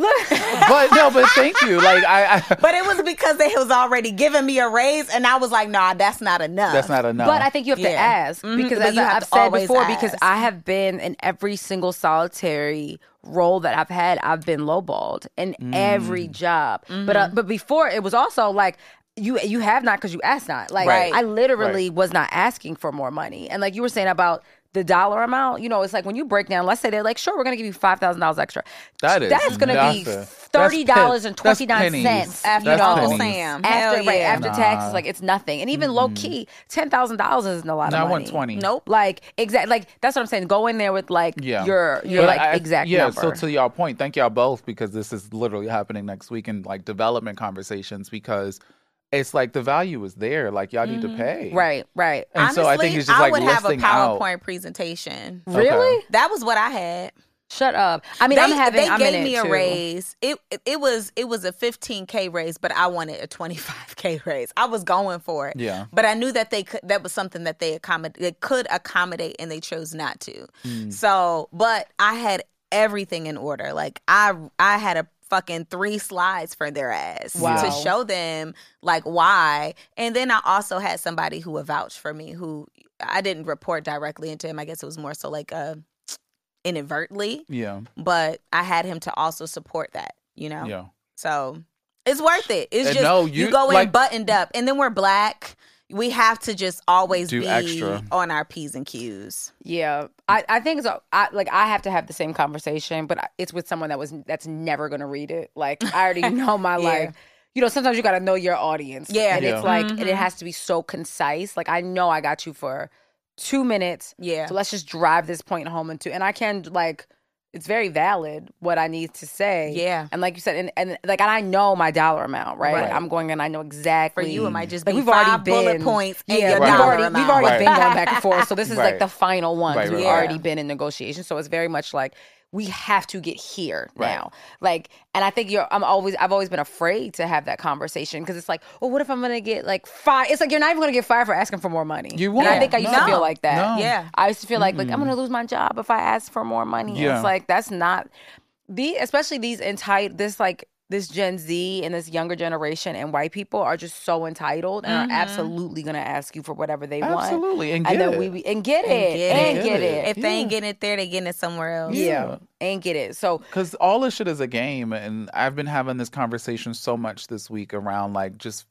G: But no, but thank you. Like I, I
H: but it was because they was already giving me a raise, and I was like, nah, that's not enough.
G: that's not enough.
F: But I think you have to
H: Yeah.
F: ask
H: Mhm.
F: because,
H: But
F: as
H: you
F: I-
H: have
F: I've
H: to
F: said
H: always
F: before, because
H: ask.
F: I have been in every single solitary role that I've had, I've been lowballed in
G: Mm.
F: every job. But uh, but before, it was also like. You you have not because you asked not. Like
H: Right.
F: I literally was not asking for more money. And like you were saying about the dollar amount, you know, it's like when you break down, let's say they're like, sure, we're gonna give you five thousand dollars extra.
G: That is
F: That's gonna
G: nothing.
F: be
G: That's
F: thirty dollars and
G: pen- that's
F: twenty nine
G: pennies.
F: cents
H: after
F: you know,
H: Uncle
G: pennies.
H: Sam.
F: after
H: Hell
F: right
H: yeah.
F: after taxes, like it's nothing. And even low key, ten thousand dollars isn't a lot
G: No, I
F: of
G: want
F: money.
G: twenty.
H: Nope.
F: Like exactly, like that's what I'm saying. Go in there with like
G: Yeah.
F: your your
G: But
F: like
G: I-
F: exact
G: yeah,
F: number.
G: so to y'all point, thank y'all both because this is literally happening next week in like development conversations because it's like the value is there. Like y'all need to pay.
F: right, right.
G: And
H: Honestly,
G: so I think it's just like
H: would have a
G: listing out.
H: PowerPoint presentation.
F: Really?
H: That was what I had.
F: Shut up. I mean,
H: they
F: I'm having.
H: they
F: I'm
H: gave
F: in
H: me
F: it
H: a
F: too.
H: raise. It, it it was it was a fifteen K raise, but I wanted a twenty-five K raise. I was going for it.
G: Yeah.
H: But I knew that they could that was something that they accommodate they could accommodate and they chose not to.
G: Hmm.
H: So, but I had everything in order. Like I I had a fucking three slides for their ass
F: Wow.
H: to show them like why. And then I also had somebody who would vouch for me who I didn't report directly into him. I guess it was more so like a inadvertently.
G: Yeah.
H: But I had him to also support that, you know?
G: Yeah.
H: So it's worth it. It's
G: And
H: just,
G: no,
H: you,
G: you-
H: go in
G: like-
H: buttoned up. And then we're black. We have to just always
G: Do
H: be
G: extra.
H: on our P's and Q's.
F: Yeah, I, I think so. I like I have to have the same conversation, but it's with someone that was that's never gonna read it. Like I already know my
H: Yeah.
F: life. You know, sometimes you got to know your audience.
H: Yeah.
F: and
G: Yeah.
F: it's like and it has to be so concise. Like I know I got you for two minutes.
H: Yeah.
F: So let's just drive this point home into, and I can like. It's very valid what I need to say.
H: Yeah.
F: And like you said, and, and like and I know my dollar amount, right?
H: Right.
F: I'm going and I know exactly.
H: For you, it might just
F: Like
H: be
F: we've already
H: five bullet
F: been-
H: points and
F: yeah,
H: your
F: we've
H: dollar
F: already,
H: amount.
F: We've already
G: Right.
F: been going back and forth. So this is
G: Right.
F: like the final one.
G: Right,
F: We've
G: right,
F: already
H: right.
F: been in negotiations. So it's very much like we have to get here
G: Right.
F: now. Like, and I think you're. I'm always. I've always been afraid to have that conversation because it's like, well, what if I'm gonna get like fired? It's like you're not even gonna get fired for asking for more money.
G: You
F: And I
G: won't.
F: think I used to
H: No.
F: feel like that.
G: No.
H: Yeah.
F: I used to feel like like I'm gonna lose my job if I ask for more money.
G: Yeah.
F: It's like that's not the especially these entitled this like this Gen Z and this younger generation and white people are just so entitled and are absolutely gonna ask you for whatever they want.
G: Absolutely. And
F: And
G: get
F: then
G: it.
F: we and get it
H: get
F: and
H: it.
F: get
G: Get
F: it.
G: it.
H: If they ain't getting it there, they getting it somewhere else.
F: Yeah, and get it. So
G: Because all this shit is a game. And I've been having this conversation so much this week around like just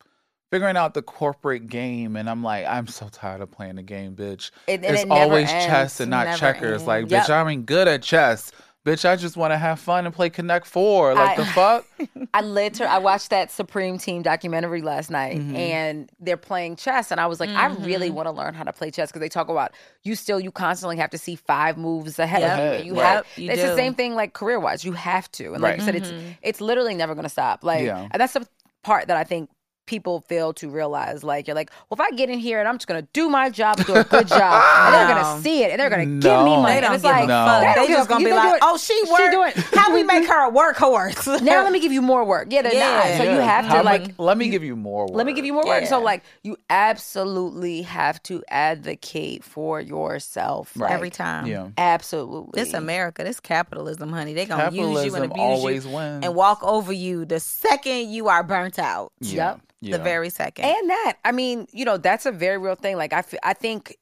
G: figuring out the corporate game, and I'm like, I'm so tired of playing the game, bitch.
F: It- and
G: it's
F: it never
G: always
F: ends.
G: chess and not
H: Never
G: checkers.
H: ends.
G: Like,
F: Yep.
G: bitch, I ain't good at chess. Bitch, I just want to have fun and play Connect Four. Like,
F: I-
G: the fuck?
F: I literally, I watched that Supreme Team documentary last night,
G: Mm-hmm.
F: and they're playing chess, and I was like, I really want to learn how to play chess because they talk about you still, you constantly have to see five moves ahead
H: Yep.
F: of you.
G: Ahead,
F: You
G: right.
F: have,
H: You
F: it's the
H: do.
F: same thing like career wise. You have to, and like
G: Right.
F: you said, it's it's literally never going to stop. Like,
G: Yeah.
F: and that's the part that I think people fail to realize. Like, you're like, well, if I get in here and I'm just going to do my job, do a good job, and they're going to see it, and they're going to give me
G: No.
F: money.
H: They don't
F: and it's
H: give
F: like,
H: a
G: No.
H: fuck.
F: they
H: They,
F: don't give
H: just
F: a-
H: gonna
F: you
H: be
F: don't do
H: like,
F: it.
H: oh, she
F: She
H: worked.
F: doing-
H: How we make her a workhorse?
F: now let me give you more work. Yeah, they're
H: Yeah.
F: not. So you
G: Yeah.
F: have
G: How
F: to
G: mu-
F: like.
G: let me give you more work.
F: Let me give you more work.
H: Yeah.
F: So like you absolutely have to advocate for yourself.
G: Right.
H: Every time.
G: Yeah.
F: Absolutely.
H: This America, this capitalism, honey. They gonna use you and
G: Capitalism
H: abuse
G: always
H: you
G: wins.
H: and walk over you the second you are burnt out.
G: Yeah.
F: Yep.
G: Yeah.
H: The very second.
F: And that, I mean, you know, that's a very real thing. Like I, f- I think,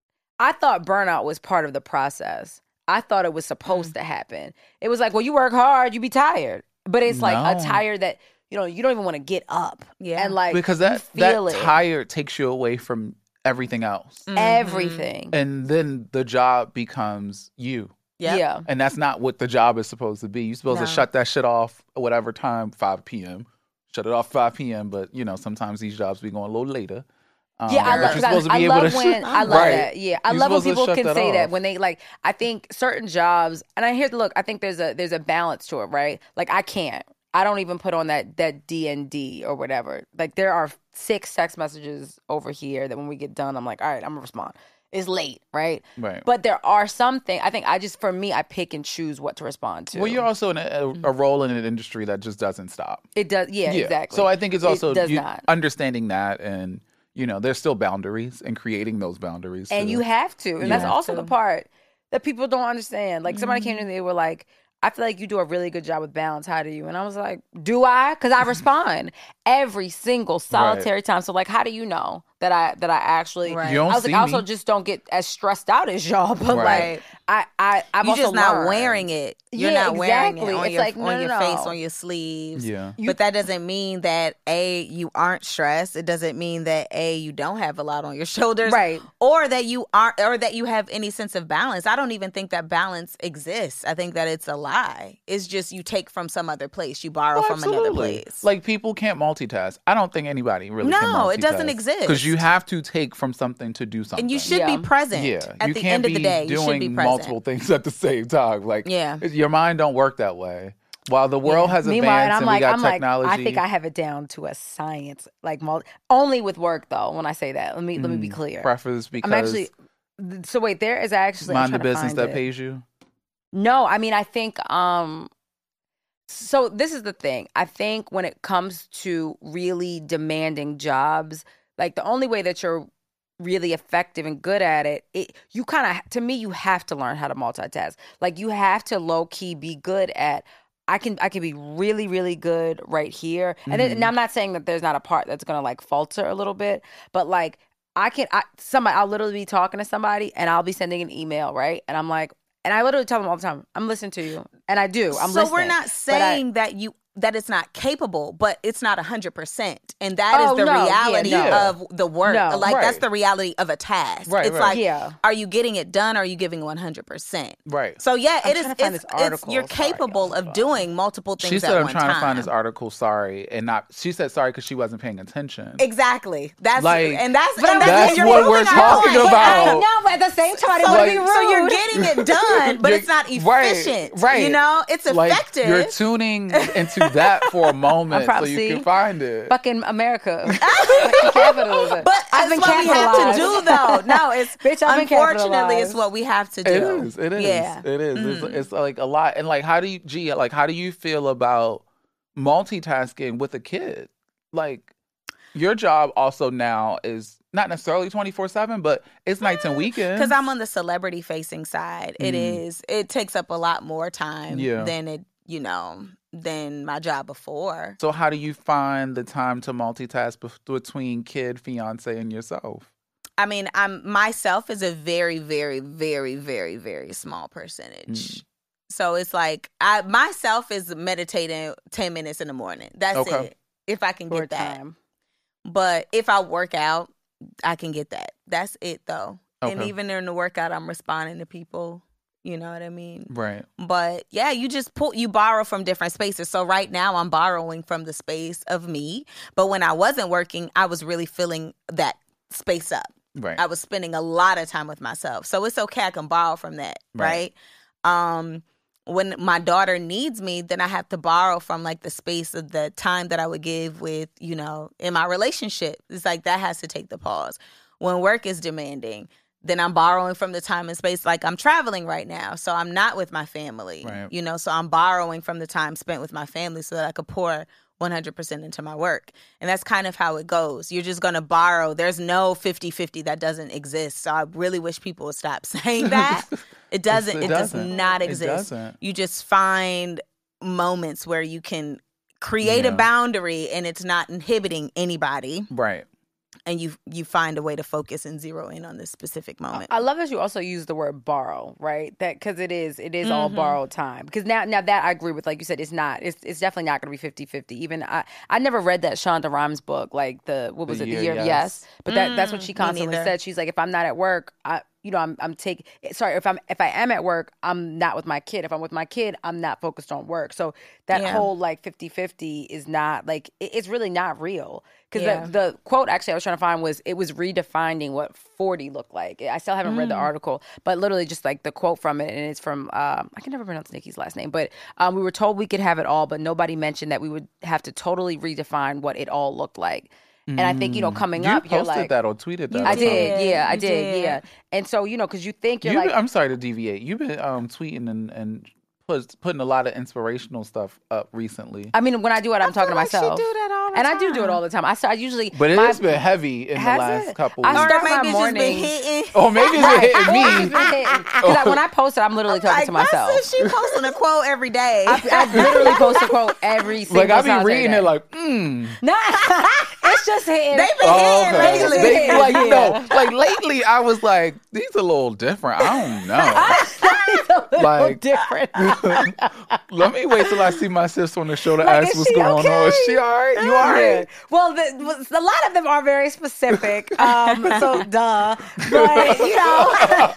F: I thought burnout was part of the process. I thought it was supposed to happen. It was like, well, you work hard, you be tired. But it's like a
G: No.
F: tired that, you know, you don't even want to get up.
H: Yeah.
F: And like,
G: because
F: you
G: that that
F: feel it.
G: tired takes you away from everything else,
F: Everything.
G: and then the job becomes you.
H: Yep.
F: Yeah.
G: And that's not what the job is supposed to be. You're supposed
H: No.
G: to shut that shit off at whatever time, five p.m. Shut it off five p.m. But you know, sometimes these jobs be going a little later. Um,
F: Yeah, I
G: but
F: love.
G: you're
F: 'cause
G: supposed to
F: I,
G: be
F: I
G: able
F: love
G: to
F: when I love
G: Right.
F: that. Yeah, I
G: You're
F: love when
G: supposed to
F: people
G: shut
F: can
G: that
F: say that
G: off.
F: when they like. I think certain jobs, and I hear. Look, I think there's a there's a balance to it, right? Like I can't. I don't even put on that that D and D or whatever. Like there are six text messages over here that when we get done, I'm like, all right, I'm gonna respond. It's late, right?
G: Right.
F: But there are some things. I think I just for me, I pick and choose what to respond to.
G: Well, you're also in a, a role in an industry that just doesn't stop.
F: It does. Yeah, exactly.
G: So I think it's also
F: it does
G: you
F: not.
G: understanding that, and you know, there's still boundaries and creating those boundaries.
F: And
G: too.
F: you have to. And
G: You
F: that's
G: have
F: also
H: to.
F: the part that people don't understand. Like somebody came to
H: Mm-hmm.
F: me, they were like, I feel like you do a really good job with balance. How do you? And I was like, do I? Because I respond every single solitary time. So like, how do you know that I that I actually?
H: Right.
G: You don't
F: I was
G: see
F: like, I also
G: me.
F: just don't get as stressed out as y'all. But
G: Right.
F: like, I I I've
H: You're
F: also
H: just not
F: learned.
H: wearing it. You're
F: Yeah,
H: not wearing
F: exactly.
H: it on
F: It's
H: your,
F: like, no,
H: on
F: no,
H: your
F: no.
H: face, on your sleeves.
G: Yeah.
H: But that doesn't mean that A, you aren't stressed. It doesn't mean that A, you don't have a lot on your shoulders.
F: Right.
H: Or that you aren't or that you have any sense of balance. I don't even think that balance exists. I think that it's a lie. It's just you take from some other place. You borrow
G: Well,
H: from another
G: absolutely.
H: place.
G: Like people can't multitask. I don't think anybody really
H: No,
G: can multitask.
H: it doesn't exist.
G: Because you have to take from something to do something.
H: and you should
F: Yeah.
H: be present.
G: Yeah,
H: At
G: you
H: the
G: can't
H: end
G: be
H: of the day, you should
G: doing
H: be present.
G: multiple things at the same time. Like,
H: Yeah.
G: your mind don't work that way. While the world has
F: Meanwhile,
G: advanced
F: and I'm
G: and
F: like,
G: we got
F: I'm like,
G: technology,
F: I think I have it down to a science. Like, mul- only with work though. When I say that, let me let me be clear.
G: preface because
F: I'm actually. So wait, there is actually I'm
G: mind the
F: trying to
G: business
F: find
G: that
F: it.
G: pays you.
F: No, I mean, I think, um, so this is the thing. I think when it comes to really demanding jobs, like the only way that you're really effective and good at it, it you kind of, to me, you have to learn how to multitask. Like you have to low key be good at, I can, I can be really, really good right here. And, then, and I'm not saying that there's not a part that's going to like falter a little bit, but like I can, I, somebody, I'll literally be talking to somebody and I'll be sending an email, right? And I'm like, and I literally tell them all the time, I'm listening to you. And I do. I'm
H: so
F: listening.
H: we're not
F: But I-
H: saying that you that it's not capable, but it's not one hundred percent. And that is
F: Oh,
H: the
F: no, yeah,
H: reality
G: no.
H: of the work.
F: No,
H: like, that's
G: right.
H: the reality of a task.
G: Right,
H: it's
G: right.
H: like,
F: Yeah.
H: are you getting it done or are you giving one hundred percent?
G: Right.
H: So, yeah,
F: I'm
H: it is.
F: trying to find
H: It's,
F: this
H: it's,
F: article.
H: you're
F: Sorry,
H: capable
F: y'all.
H: of doing multiple things
G: She said,
H: at
G: "I'm
H: one
G: trying
H: time.
G: to find this article. Sorry," and not. She said, "Sorry," because she wasn't paying attention.
H: Exactly. That's
G: Like,
H: and that's
F: But
H: and
F: I'm-
H: that's,
G: That's
H: you're
G: what
H: proving
G: we're
H: our
G: talking
H: point.
G: about.
F: I know, but at the same time, I didn't
H: So,
F: want to be rude.
H: so you're getting it done, but it's not
G: Right,
H: efficient.
G: right.
H: You know, it's
G: Like,
H: effective.
G: you're tuning into that for a moment so
F: probably-
G: you
F: see?
G: can find it.
F: Fucking America. Fucking capitalism.
H: But
F: I've
H: it's
F: been
H: what we have
F: capitalized.
H: to do, though. No, it's
F: Bitch, I've been
H: unfortunately
F: capitalized.
H: it's what we have to do.
G: It is. It is.
H: Yeah.
G: It is.
F: Mm.
G: It's, it's like a lot. And like, how do you, G, like, how do you feel about multitasking with a kid? Like, your job also now is not necessarily twenty-four seven, but it's nights and weekends.
H: Because I'm on the celebrity facing side. It
G: Mm.
H: is. It takes up a lot more time
G: Yeah.
H: than it, you know, than my job before.
G: So how do you find the time to multitask bef- between kid, fiance, and yourself?
H: I mean, I'm myself is a very, very, very, very, very small percentage.
G: Mm.
H: So it's like I myself is meditating ten minutes in the morning. That's
G: Okay.
H: it. If I can
F: For
H: get that.
F: time.
H: But if I work out, I can get that. That's it, though.
G: Okay.
H: And even in the workout, I'm responding to people. You know what I mean?
G: Right.
H: But yeah, you just pull, you borrow from different spaces. So right now I'm borrowing from the space of me. But when I wasn't working, I was really filling that space up.
G: Right.
H: I was spending a lot of time with myself. So it's okay. I can borrow from that. Right. right? Um, when my daughter needs me, then I have to borrow from like the space of the time that I would give with, you know, in my relationship. It's like that has to take the pause. When work is demanding, then I'm borrowing from the time and space. Like I'm traveling right now, so I'm not with my family,
G: right.
H: you know, so I'm borrowing from the time spent with my family so that I could pour one hundred percent into my work. And that's kind of how it goes. You're just going to borrow. There's no fifty-fifty that doesn't exist. So I really wish people would stop saying that. It doesn't.
G: it
H: it
G: doesn't.
H: does not exist.
G: It doesn't.
H: You just find moments where you can create
G: Yeah.
H: a boundary and it's not inhibiting anybody.
G: Right.
H: And you you find a way to focus and zero in on this specific moment.
F: I love that you also use the word borrow, right? That because it is it is mm-hmm. all borrowed time. Because now now that I agree with, like you said, it's not. It's it's definitely not going to be fifty-fifty. Even I I never read that Shonda Rhimes book, like the what was
G: The
F: it,
G: Year
F: the year
G: Yes.
F: of yes. But that that's what
H: Mm,
F: she
H: me
F: constantly
H: neither.
F: said. She's like, if I'm not at work, I you know I'm I'm taking sorry if I'm if I am at work, I'm not with my kid. If I'm with my kid, I'm not focused on work. So that
H: Yeah.
F: whole like fifty-fifty is not like it, it's really not real. Because
H: Yeah.
F: the, the quote actually I was trying to find was it was redefining what forty looked like. I still haven't read the article, but literally just like the quote from it, and it's from um, I can never pronounce Nikki's last name, but um, we were told we could have it all, but nobody mentioned that we would have to totally redefine what it all looked like. And I think you know coming
G: You
F: up,
G: posted
F: you're like,
G: that or tweeted that.
F: I
G: or
F: did,
G: something.
F: yeah, I
H: You
F: did,
H: did.
F: yeah. And so you know because you think you're
G: You've
F: like.
G: been- I'm sorry to deviate. You've been um, tweeting and, and put, putting a lot of inspirational stuff up recently.
F: I mean, when I do it, I'm talking to
H: like she
F: myself.
H: do that all the
F: and I do do it
H: time.
F: all the time. I start I usually,
G: But it
F: my-
G: has been heavy in the
F: Has
G: last
F: it?
G: couple
F: I
G: weeks.
F: start
H: Or
F: my
H: maybe it's just been
F: morning.
H: hitting.
G: Oh, maybe it's
F: Right.
G: been hitting
F: Or it's
G: me.
F: been hitting. 'Cause, like, when I post it, I'm literally talking
H: Like,
F: to
H: my
F: myself.
H: sis, she posting a quote every day.
F: I, I literally post a quote every single
G: Like, I be
F: time
G: reading
F: every
G: it
F: day.
G: like, mm.
F: Nah, it's just hitting.
H: They been
G: Oh,
H: hitting
G: okay.
H: lately.
G: They, like,
F: Yeah.
G: no, like lately, I was like, these a little different. I don't know.
F: It's a little
G: Like-
F: different.
G: Let me wait till I see my sister on the show to
F: Like,
G: ask
F: is
G: what's
F: she
G: going
F: okay?
G: on. Is she all right? You all
F: Yeah.
G: right?
F: Well, the, a lot of them are very specific. Um, so duh. But you know.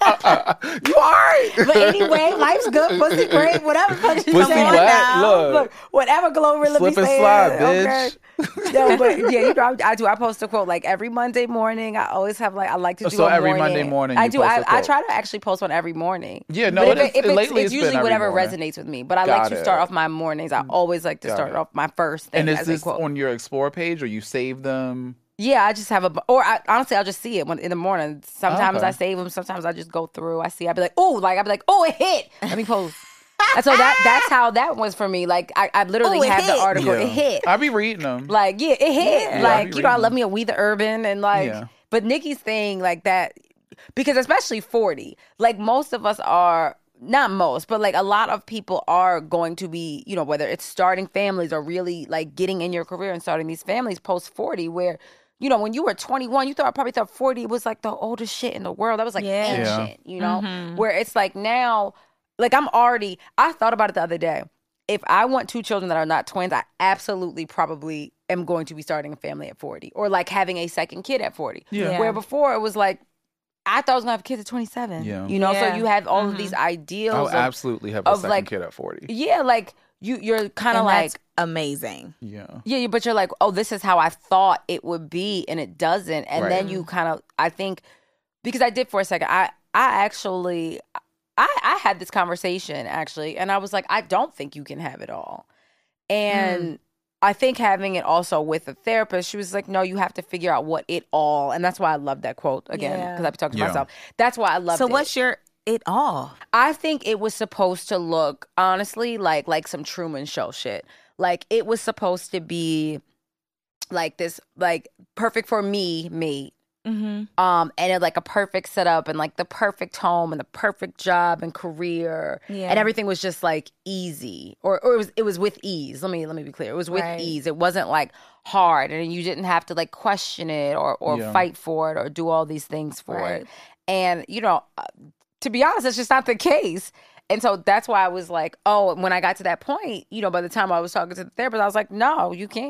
G: You all right?
F: But anyway, life's good, pussy great, whatever the fuck she
G: Pussy
F: saying
G: wet,
F: now.
G: look.
F: Look, whatever Glorilla
G: Slip
F: be
G: and
F: saying.
G: slide,
F: okay.
G: bitch.
F: No, but yeah, you know, I, I do. I post a quote like every Monday morning. I always have like I like to do.
G: So
F: a
G: every
F: morning.
G: Monday morning
F: I
G: you
F: do.
G: post
F: I,
G: a
F: I
G: quote.
F: try to actually post one every morning.
G: Yeah, no,
F: But
G: it
F: if,
G: is-
F: if it's,
G: lately
F: it's
G: it's been
F: usually
G: every
F: whatever
G: morning.
F: resonates with me. But I
G: Got
F: like to
G: it.
F: start off my mornings. I always like to
G: Got
F: start
G: it.
F: off my first thing
G: And is
F: as a
G: this
F: quote.
G: on your Explore page or you save them?
F: Yeah, I just have a, or I, honestly, I'll just see it when in the morning. Sometimes
G: Okay.
F: I save them. Sometimes I just go through. I see. I'll be like, oh, like I'll be like, oh, it hit. Let me post. And so that that's how that was for me. Like I, I literally
H: Oh, it
F: have the
H: hit.
F: article. It hit.
G: I be reading them.
F: Like yeah, it hit.
G: Yeah, I
F: like
G: be
F: you know, I
G: reading
F: love
G: them.
F: me a We the Urban and like.
G: Yeah.
F: But Nikki's thing like that, because especially forty, like most of us are. Not most, but like a lot of people are going to be, you know, whether it's starting families or really like getting in your career and starting these families post forty, where, you know, when you were twenty-one, you thought probably thought forty was like the oldest shit in the world. That was like
H: Yeah.
G: Yeah.
F: ancient, you know,
H: Mhm.
F: where it's like now, like I'm already, I thought about it the other day. If I want two children that are not twins, I absolutely probably am going to be starting a family at forty or like having a second kid at forty.
G: Yeah.
F: Where before it was like, I thought I was gonna have kids at twenty-seven.
G: Yeah.
F: You know,
H: Yeah.
F: so you have all
H: Mhm.
F: of these ideals.
G: I'll
F: of,
G: absolutely have a
F: of,
G: second
F: like-
G: kid at forty.
F: yeah, like you, you're kind of
H: And
F: like,
H: that's amazing.
G: Yeah.
F: yeah, but you're like, oh, this is how I thought it would be, and it doesn't. And
G: Right.
F: then you kind of, I think, because I did for a second, I, I actually, I, I had this conversation actually, and I was like, I don't think you can have it all, and. I think having it also with a therapist, she was like, no, you have to figure out what it all. And that's why I love that quote again,
H: Yeah.
F: because I've talked to
G: Yeah.
F: myself. That's why I love
H: So
F: it.
H: what's your it all?
F: I think it was supposed to look, honestly, like like some Truman Show shit. Like it was supposed to be like this, like perfect for me, me.
H: Mm-hmm.
F: Um, and it, like a perfect setup and like the perfect home and the perfect job and career,
H: Yeah.
F: and everything was just like easy, or or it was it was with ease. Let me let me be clear. It was with
H: Right.
F: ease. It wasn't like hard, and you didn't have to like question it or or
G: Yeah.
F: fight for it or do all these things for
H: Right.
F: it. And you know, uh, to be honest, it's just not the case. And so that's why I was like, oh, when I got to that point, you know, by the time I was talking to the therapist, I was like, no, you can't.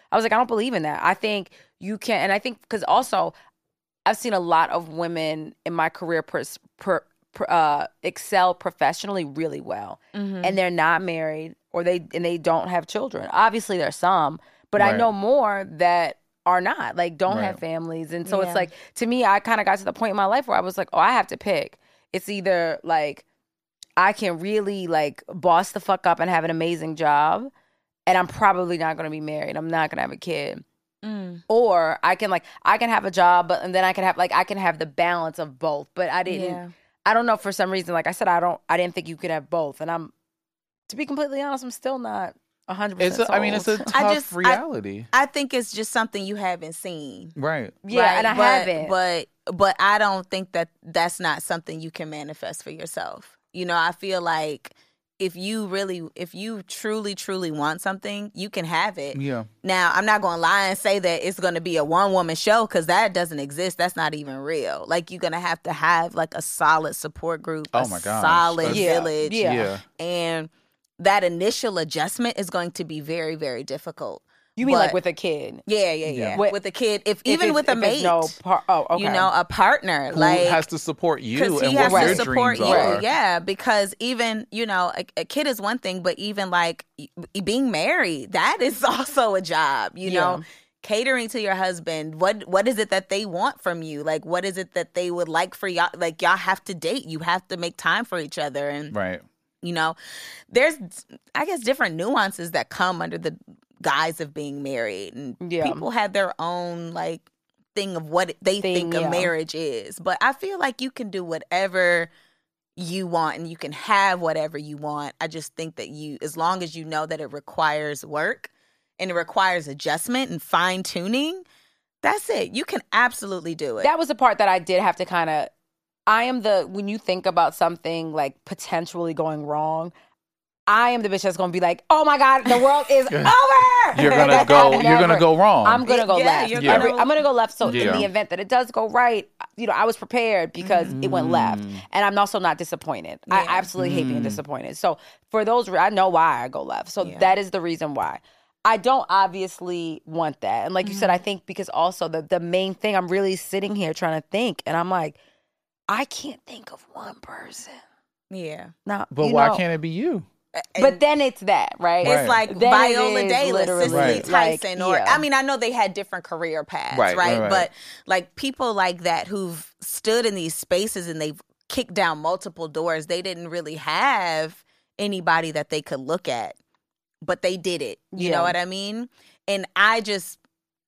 F: I was like, I don't believe in that. I think you can, and I think because also I've seen a lot of women in my career pers- per, per, uh, excel professionally really well,
H: Mm-hmm.
F: and they're not married or they and they don't have children. Obviously, there's some, but I
G: Right.
F: know more that are not, like, don't have
G: Right.
F: families. And so
H: Yeah.
F: it's like, to me, I kind of got to the point in my life where I was like, oh, I have to pick. It's either like I can really like boss the fuck up and have an amazing job, and I'm probably not going to be married. I'm not going to have a kid.
H: Mm.
F: Or I can like I can have a job, but and then I can have like I can have the balance of both. But I didn't.
H: Yeah.
F: I don't know, for some reason. Like I said, I don't. I didn't think you could have both. And I'm, to be completely honest, I'm still not one hundred percent
G: It's a, I mean, it's a
F: sold.
G: tough
H: I just- I-
G: reality.
H: I think it's just something you haven't seen.
G: Right.
F: Yeah,
H: right?
F: and I
H: but,
F: haven't.
H: But but I don't think that that's not something you can manifest for yourself. You know, I feel like if you really, if you truly, truly want something, you can have it.
G: Yeah.
H: Now, I'm not going to lie and say that it's going to be a one woman show, because that doesn't exist. That's not even real. Like, you're going to have to have like a solid support group,
G: Oh
H: a
G: my gosh.
H: solid
G: That's-
F: Yeah,
H: village.
F: yeah.
G: Yeah.
H: And that initial adjustment is going to be very, very difficult.
F: You mean
H: But-
F: like with a kid?
H: Yeah, yeah, yeah.
G: Yeah.
F: With-
H: With a kid, if,
F: If
H: even
F: it's-
H: with a
F: if it's
H: mate,
F: no par- oh, okay.
H: you know, a partner,
G: Who
H: like
G: has to support you
H: because
G: and
H: he
G: what
H: has
G: your
H: to support
G: dreams
H: you.
G: are.
H: Yeah, because even, you know, a, a kid is one thing, but even like y- being married, that is also a job. You know,
F: Yeah.
H: catering to your husband. What what is it that they want from you? Like, what is it that they would like for y'all? Like, y'all have to date. You have to make time for each other, and
G: Right.
H: you know, there's, I guess, different nuances that come under the guise of being married. And
F: Yeah.
H: people have their own, like, thing of what they
F: Thing,
H: think
F: yeah.
H: a marriage is. But I feel like you can do whatever you want and you can have whatever you want. I just think that you, as long as you know that it requires work and it requires adjustment and fine tuning, that's it. You can absolutely do it.
F: That was the part that I did have to kind of. I am the when you think about something like potentially going wrong, I am the bitch that's gonna be like, "Oh my god, the world is over."
G: You're gonna
F: Like,
G: go.
F: I've
G: You're gonna
F: never-
G: go wrong.
F: I'm gonna go
H: Yeah,
F: left.
H: you're
F: Every-
H: gonna-
F: I'm gonna go left. So in
G: Yeah.
F: the event that it does go right, you know, I was prepared because it went left, and I'm also not disappointed. I
H: Yeah.
F: absolutely hate being disappointed. So for those, re- I know why I go left. So
H: Yeah.
F: that is the reason why. I don't obviously want that, and like you said, I think because also the the main thing, I'm really sitting here trying to think, and I'm like, I can't think of one person.
H: yeah.
F: Now,
G: but
F: you
G: why
F: know,
G: can't it be you?
F: But then it's that, right?
H: It's
G: Right.
H: like
F: Then it
H: Viola
F: is
H: Davis,
F: literally,
H: Cicely
G: Right.
H: Tyson,
F: like,
H: or
F: yeah.
H: I mean, I know they had different career paths,
G: Right,
H: right?
G: right, right.
H: But like people like that who've stood in these spaces and they've kicked down multiple doors, they didn't really have anybody that they could look at, but they did it. You
F: Yeah.
H: know what I mean? And I just,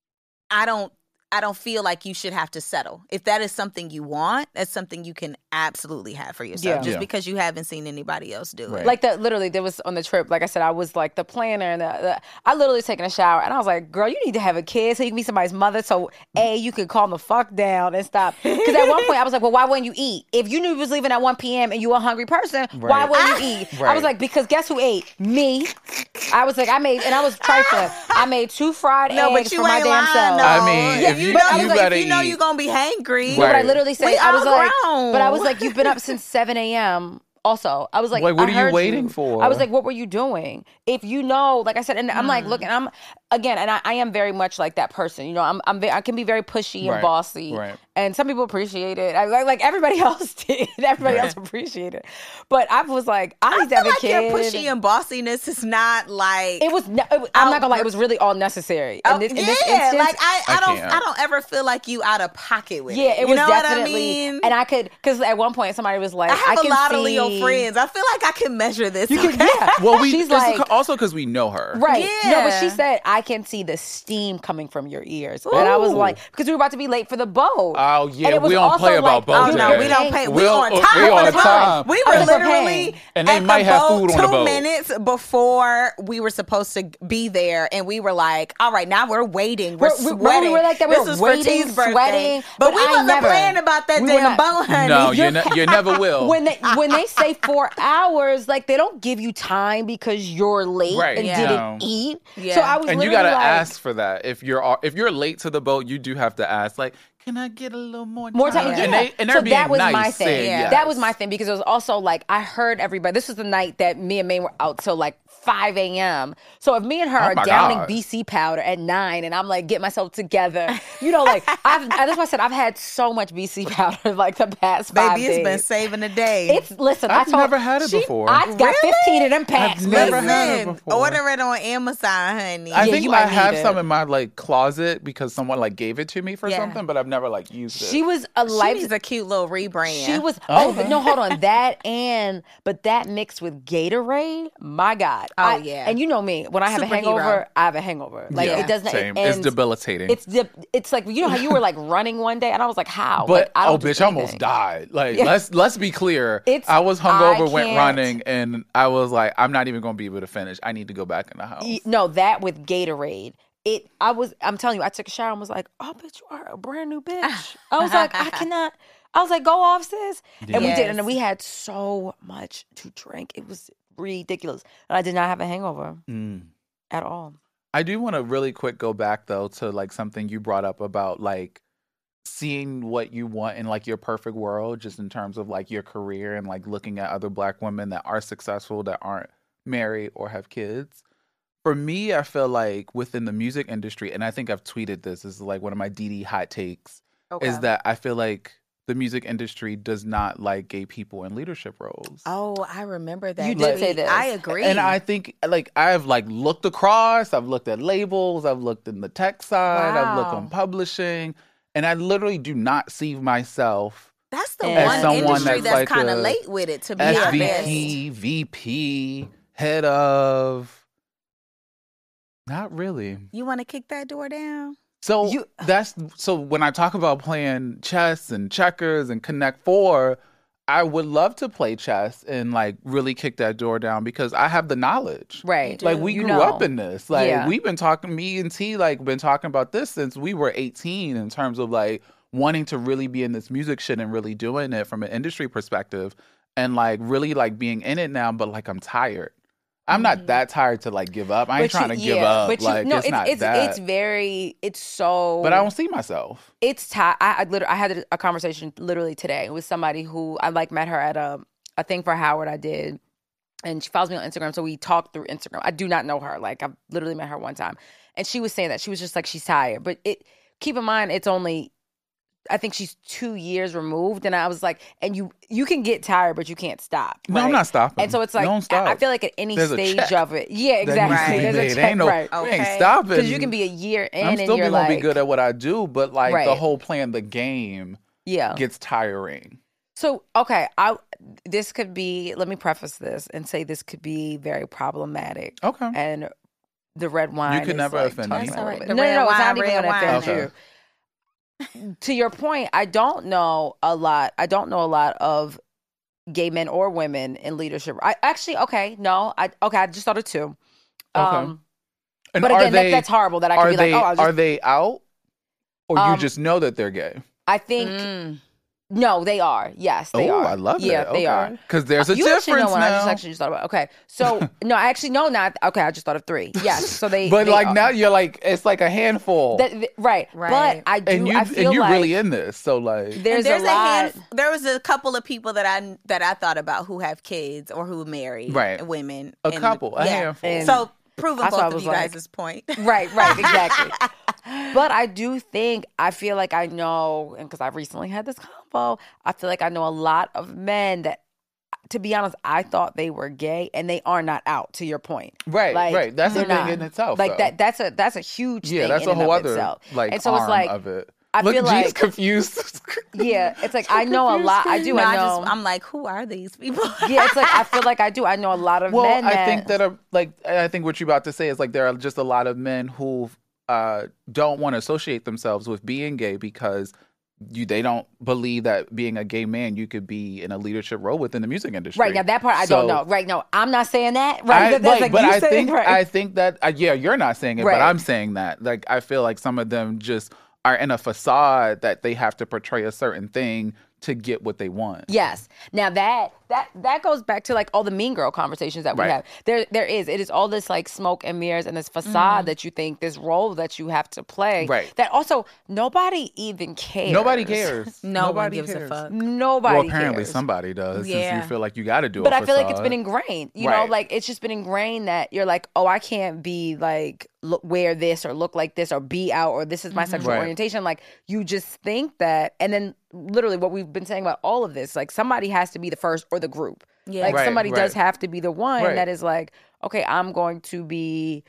H: I don't. I don't feel like you should have to settle. If that is something you want, that's something you can absolutely have for yourself.
F: Yeah.
H: Just
G: Yeah.
H: because you haven't seen anybody else do
G: Right.
H: it.
F: Like the literally, there was on the trip. Like I said, I was like the planner, and the, the, I literally taking a shower, and I was like, "Girl, you need to have a kid so you can be somebody's mother. So a, you could calm the fuck down and stop." Because at one point, I was like, "Well, why wouldn't you eat? If you knew you was leaving at one p.m. and you a hungry person, why
G: Right.
F: wouldn't you eat?" I
G: Right.
F: was like, "Because guess who ate? Me." I was like, I made, and I was trifling. I made two fried
H: No,
F: eggs
H: but you
F: for my
H: ain't
F: damn
H: lying,
F: self.
H: though.
G: I mean,
H: Yeah,
G: if you-
H: know,
F: you
H: you,
G: gotta
H: if you know
G: eat.
H: you're gonna be hangry.
F: No, but I
G: Right.
F: literally said,
H: We
F: I was
H: all
F: like,
H: grown.
F: but I was like, you've been up since seven a.m. Also, I was like,
G: Like, what
F: I
G: are you
F: heard
G: waiting for?
F: I was like, what were you doing? If you know, like I said, and I'm like,
H: Mm.
F: look, and I'm again, and I, I am very much like that person. You know, I'm, I'm, ve- I can be very pushy and
G: Right,
F: bossy,
G: right.
F: and some people appreciate it. I like, like everybody else did. Everybody
G: Right.
F: else appreciated it. But I was like, I
H: I
F: need to
H: feel
F: have a
H: like
F: kid.
H: your pushy and bossiness is not like
F: it was. No, it, was- I'm not gonna lie. It was really all necessary.
H: Oh,
F: in this, in
H: yeah,
F: this instance,
H: like I, I,
G: I
H: don't,
G: can't.
H: I don't ever feel like you out of pocket with
F: yeah,
H: it.
F: it
H: You
F: was
H: know
F: definitely.
H: what I mean?
F: And I could, because at one point somebody was like,
H: I have
F: I
H: a
F: can
H: lot
F: see,
H: of Leo friends. I feel like I can measure this.
F: You can,
H: okay?
F: yeah.
G: Well, we
F: She's
G: it's
F: like,
G: also because we know her.
F: right. No, but she
H: Yeah.
F: said, I can see the steam coming from your ears. And I was
G: Ooh.
F: like, because we were about to be late for the boat.
G: Oh, yeah,
F: And it was
G: we don't
F: also
G: play about
F: like,
G: boats
H: Oh no,
G: today.
H: we don't pay. We
G: We'll-
H: on
G: we
H: time.
G: on
H: for the boat.
G: time.
H: We
F: I
H: were
F: was
H: literally
F: preparing.
G: And they
H: at
G: might
H: the
G: have
H: boat
G: food on the
H: two
G: boat.
H: minutes before we were supposed to be there, and we were like, "All right, now we're waiting. We're,
F: We're- we-
H: sweating."
F: we were like that. We
H: This
F: were
H: was
F: waiting,
H: for T's birthday.
F: sweating,
H: but,
F: but
H: we
F: I
H: wasn't
F: never-
H: playing about that
F: we were
H: damn
F: not-
H: boat, honey.
G: No, you, ne- you never will.
F: When they when they say four hours, like they don't give you time because you're late
G: Right.
F: and
H: Yeah.
F: didn't
G: No.
F: eat.
H: Yeah.
F: So I was
G: and you
F: literally
G: gotta
F: like,
G: ask for that. If you're if you're late to the boat, you do have to ask. Like, can I get a little more time?
F: More time, yeah.
G: And, they, and they're
F: so
G: being
F: that was
G: nice,
F: my thing.
G: saying
H: Yeah.
G: yes.
F: That was my thing because it was also like I heard everybody. This was the night that me and May were out till like five a.m. So if me and her
G: Oh
F: are
G: my
F: downing
G: God.
F: B C powder at nine and I'm like, get myself together, you know, like, I've, that's why I said I've had so much B C powder like the past five
H: Baby, it's
F: days.
H: been saving the day.
F: It's, listen,
G: I've
F: I told,
G: never had it
F: she-
G: before.
F: I got
H: Really?
F: fifteen of them packs,
G: I've never
F: baby.
G: had it
H: Listen,
G: before.
H: order it on Amazon, honey.
G: I
F: Yeah,
G: think
F: you
G: I
F: might
G: have
F: need
G: some
F: it.
G: in my like closet because someone like gave it to me for
H: Yeah.
G: something, but I've never like used it.
F: She was a
H: She
F: life.
H: needs a cute little rebrand.
F: She was
G: Oh,
F: oh,
G: okay.
F: no, hold on, that and but that mixed with Gatorade, my God.
H: Oh,
F: I-
H: yeah.
F: and you know me, when I have a
H: Superhero.
F: hangover, I have a hangover. Like
G: Yeah,
F: it doesn't.
G: same.
F: It
G: It's
F: ends-
G: debilitating.
F: It's de- it's like you know how you were like running one day, and I was like, how?
G: But
F: like, I don't
G: oh,
F: do
G: bitch, I almost
F: anything.
G: died. Like
F: Yeah.
G: let's let's be clear.
F: It's-
G: I was hungover,
F: I
G: went
F: can't-
G: running, and I was like, I'm not even gonna be able to finish. I need to go back in the house.
F: Y- No, that with Gatorade. It. I was. I'm telling you, I took a shower and was like, oh, bitch, you are a brand new bitch. I was like, I cannot. I was like, go off, sis. And we did,
H: Yes.
F: and we had so much to drink. It was ridiculous, and I did not have a hangover
G: Mm.
F: at all.
G: I do want to really quick go back though to like something you brought up about like seeing what you want in like your perfect world, just in terms of like your career and like looking at other Black women that are successful that aren't married or have kids. For me, I feel like within the music industry, and I think I've tweeted this, this is like one of my D D hot takes, is that I feel like the music industry does not like gay people in leadership roles.
H: Oh, I remember that.
F: You did
H: tweet.
F: say this.
H: I agree.
G: And I think like I've like looked across, I've looked at labels, I've looked in the tech side, I've looked
H: Wow.
G: on publishing, and I literally do not see myself
H: that's the
F: As
H: one
G: someone
H: industry
G: that's
H: that's,
G: like
H: kind
G: a
H: of late with it, to be honest.
G: S V P, V P, head of. Not really.
H: You want to kick that door down?
G: So
F: You-
G: that's so when I talk about playing chess and checkers and Connect Four, I would love to play chess and like really kick that door down because I have the knowledge.
F: Right.
G: Like we
F: You
G: grew
F: know.
G: up in this. Like
F: Yeah.
G: we've been talking, me and T like been talking about this since we were eighteen in terms of like wanting to really be in this music shit and really doing it from an industry perspective and like really like being in it now, but like I'm tired. I'm not that tired to like give up. I ain't
F: But
G: trying
F: you-
G: to give
F: yeah,
G: up.
F: But you,
G: like
F: no,
G: it's,
F: it's
G: not
F: it's,
G: that.
F: it's very it's so.
G: but I don't see myself.
F: It's ti I, I literally I had a, a conversation literally today with somebody who I like met her at a a thing for Howard I did, and she follows me on Instagram, so we talked through Instagram. I do not know her. Like I've literally met her one time, and she was saying that she was just like she's tired. But it keep in mind it's only. I think she's two years removed, and I was like, and you you can get tired, but you can't stop.
G: No, I'm
F: right?
G: not stopping.
F: And so it's like
G: Don't stop.
F: I I feel like at any
G: There's a
F: stage
G: check
F: of it, yeah,
G: That needs
F: exactly.
G: to be
F: There's a
G: made.
F: check,
G: Ain't no,
F: right?
G: we
H: Okay.
G: ain't stopping.
F: Because you can be a year in,
G: I'm
F: and
G: still
F: you're
G: gonna
F: like,
G: be good at what I do, but like the
F: Right.
G: whole playing the game
F: yeah.
G: gets tiring.
F: So, okay, I this could be, let me preface this and say this could be very problematic.
G: Okay.
F: And the red wine
G: could
F: is
G: never
F: like
G: offend
F: touching
G: me.
F: my
H: That's all right.
F: red-
H: The
F: No, no,
H: red
F: no, it's
H: wine,
F: not even
H: red
F: going to offend
G: wine.
F: you. To your point, I don't know a lot. I don't know a lot of gay men or women in leadership. I actually, okay, no, I okay, I just thought of two. Um,
G: And
F: but
G: are
F: again,
G: they,
F: that, that's horrible. That I could
G: are
F: be
G: they
F: like, oh, I was
G: are
F: just,
G: they out, or you
F: Um,
G: just know that they're gay?
F: I think
H: Mm.
F: no, they are. Yes, they
G: oh,
F: are.
G: I love
F: yeah,
G: it.
F: they are.
G: Because there's a
F: you
G: difference
F: actually know one.
G: now.
F: I just actually just thought about. Okay, so no, I actually no, not okay. I just thought of three. Yes, so they.
G: but
F: they
G: like
F: are-
G: now you're like it's like a handful,
F: that, th- right,
H: Right.
F: But I do.
G: and you
F: I feel
G: and you're
F: like
G: really in this. So like,
F: there's,
H: And there's
F: a
H: a,
F: lot.
H: hand, there was a couple of people that I that I thought about who have kids or who married
G: Right.
H: women.
G: A
H: And-
G: couple, a handful.
F: And-
H: So proving
F: That's
H: both
F: why I
H: of
F: was
H: you
F: like-
H: guys' point.
F: Right, right, exactly. But I do think I feel like I know, and because I've recently had this convo, I feel like I know a lot of men that, to be honest, I thought they were gay, and they are not out. To your point,
G: Right,
F: Like,
G: right. That's a
F: they're
G: thing
F: not.
G: in itself,
F: Like
G: though.
F: that. That's a that's a huge
G: yeah,
F: thing.
G: that's
F: in
G: a
F: and
G: whole
F: of
G: other
F: itself.
G: like
F: and so
G: arm
F: it's like
G: of it.
F: I
G: Look,
F: feel
G: G's
F: like
G: confused.
F: yeah, it's like I know a lot. I do.
H: No,
F: I
H: I
F: know.
H: just, I'm like, who are these people?
F: yeah, it's like I feel like I do. I know a lot of
G: Well,
F: men.
G: I
F: that,
G: think that are like I think what you're about to say is like there are just a lot of men who uh, don't want to associate themselves with being gay because you they don't believe that being a gay man you could be in a leadership role within the music industry.
F: right now that part I
G: So-
F: don't know. Right now, I'm not saying that. Right,
G: I,
F: That- that's
G: like,
F: like
G: but
F: you
G: I
F: said,
G: think
F: right.
G: I think that uh, yeah, you're not saying it,
F: Right.
G: but I'm saying that. Like I feel like some of them just are in a facade that they have to portray a certain thing to get what they want.
F: Yes. Now that that that goes back to like all the Mean Girl conversations that we
G: Right.
F: have. There there is. It is all this like smoke and mirrors and this facade that you think, this role that you have to play.
G: Right.
F: That also nobody even cares.
G: Nobody cares.
H: No one
G: Nobody
H: gives a
G: cares.
H: fuck.
F: Nobody
G: Well, apparently
F: cares.
G: somebody does. Since
H: Yeah.
G: you feel like you got to do
F: But
G: a
F: I feel like it's
G: facade.
F: been ingrained. You know,
G: Right.
F: like it's just been ingrained that you're like, oh, I can't be like look, wear this or look like this or be out or this is my sexual
G: Right.
F: orientation. Like you just think that, and then literally what we've been saying about all of this, like somebody has to be the first or the group.
H: Yeah.
F: Like
G: Right,
F: somebody does
G: right.
F: have to be the one
G: Right.
F: that is like, okay, I'm going to be,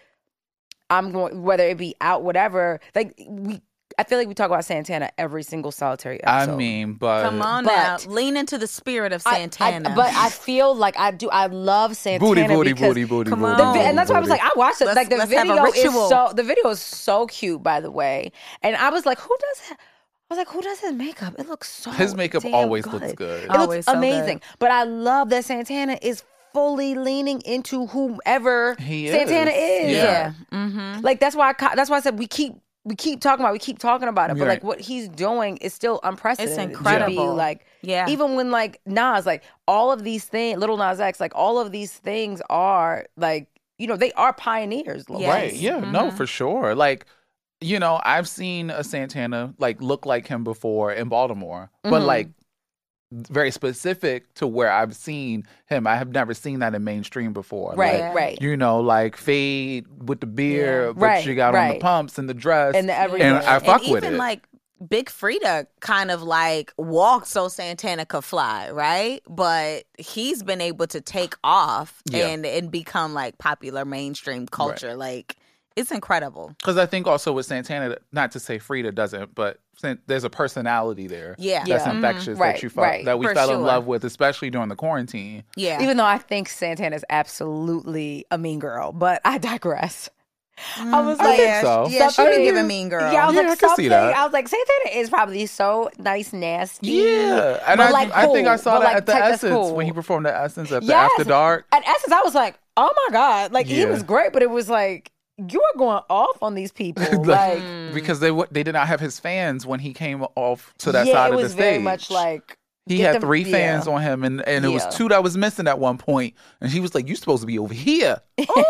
F: I'm going, whether it be out, whatever. Like we, I feel like we talk about Santana every single solitary
G: I
F: episode.
G: mean, but
H: Come on
F: But-
H: now, lean into the spirit of
F: I-
H: Santana.
F: I, but I feel like I do. I love Santana
G: booty, booty,
F: because
G: booty, booty,
H: Come
G: booty.
H: on.
F: the
G: booty,
F: vi- and that's why I was
G: booty.
F: like, I watched it.
H: Let's-
F: like the
H: let's have a
F: video is
H: ritual.
F: so the video is so cute, by the way. And I was like, who does? I was like, who does his makeup? It looks so.
G: His makeup
F: damn
G: always
F: good.
G: looks good.
F: It
H: Always
F: looks
H: so
F: amazing. But I love that Santana is fully leaning into whomever
G: He
F: Santana
G: is.
F: is.
G: Yeah.
H: Mm-hmm.
F: Like that's why I ca- that's why I said we keep. We keep talking about, it, we keep talking about it, but
G: Right.
F: like what he's doing is still unprecedented.
H: It's
F: to be,
H: incredible.
F: like,
H: Yeah.
F: even when like Nas, like all of these things, Little Nas X, like all of these things are like, you know, they are pioneers.
H: Yes.
G: Right. Yeah. No,
H: Mhm.
G: for sure. Like, you know, I've seen a Santana like look like him before in Baltimore, but
F: Mhm.
G: like very specific to where I've seen him. I have never seen that in mainstream before.
F: Right,
G: Like,
F: right.
G: you know, like fade with the beard,
H: Yeah.
G: but
F: Right,
G: she got on the
F: right.
G: pumps and the dress
F: And the everything.
G: and I fuck
H: and
G: with
H: even
G: it.
H: like Big Frida kind of like walked so Santana could fly, right? But he's been able to take off
G: Yeah.
H: and and become like popular mainstream culture. Like it's incredible.
G: Because I think also with Santana, not to say Frida doesn't, but San- there's a personality there
H: Yeah.
G: that's
F: Yeah.
G: infectious
F: Mhm. Right,
G: that you felt,
F: right.
G: that we
H: For
G: fell in
H: sure.
G: love with, especially during the quarantine.
H: Yeah.
F: Even though I think Santana is absolutely a mean girl, but I digress. I was
H: Mm,
F: like,
G: think so.
H: Yeah, she
F: something-
H: been giving Mean Girl.
F: Yeah, I was
G: Yeah,
F: like,
G: I can see
F: something.
G: that.
F: I was like, Santana is probably so nice, nasty.
G: Yeah, and
F: but
G: I,
F: like
G: I think I
F: cool,
G: saw
F: but
G: that
F: like
G: at the
F: type that's
G: Essence
F: cool.
G: when he performed at Essence at the
F: Yes.
G: After Dark.
F: At Essence, I was like, oh my God. Like, he
G: Yeah.
F: was great, but it was like, you are going off on these people.
G: Like,
F: like,
G: because they w- they did not have his fans when he came off to that
F: yeah,
G: side
F: it
G: of the
F: was
G: stage.
F: very much like,
G: he
F: get
G: had
F: them-
G: three
F: yeah.
G: fans on him, and, and it was
F: Yeah.
G: two that was missing at one point, and he was like, "You supposed to be over here."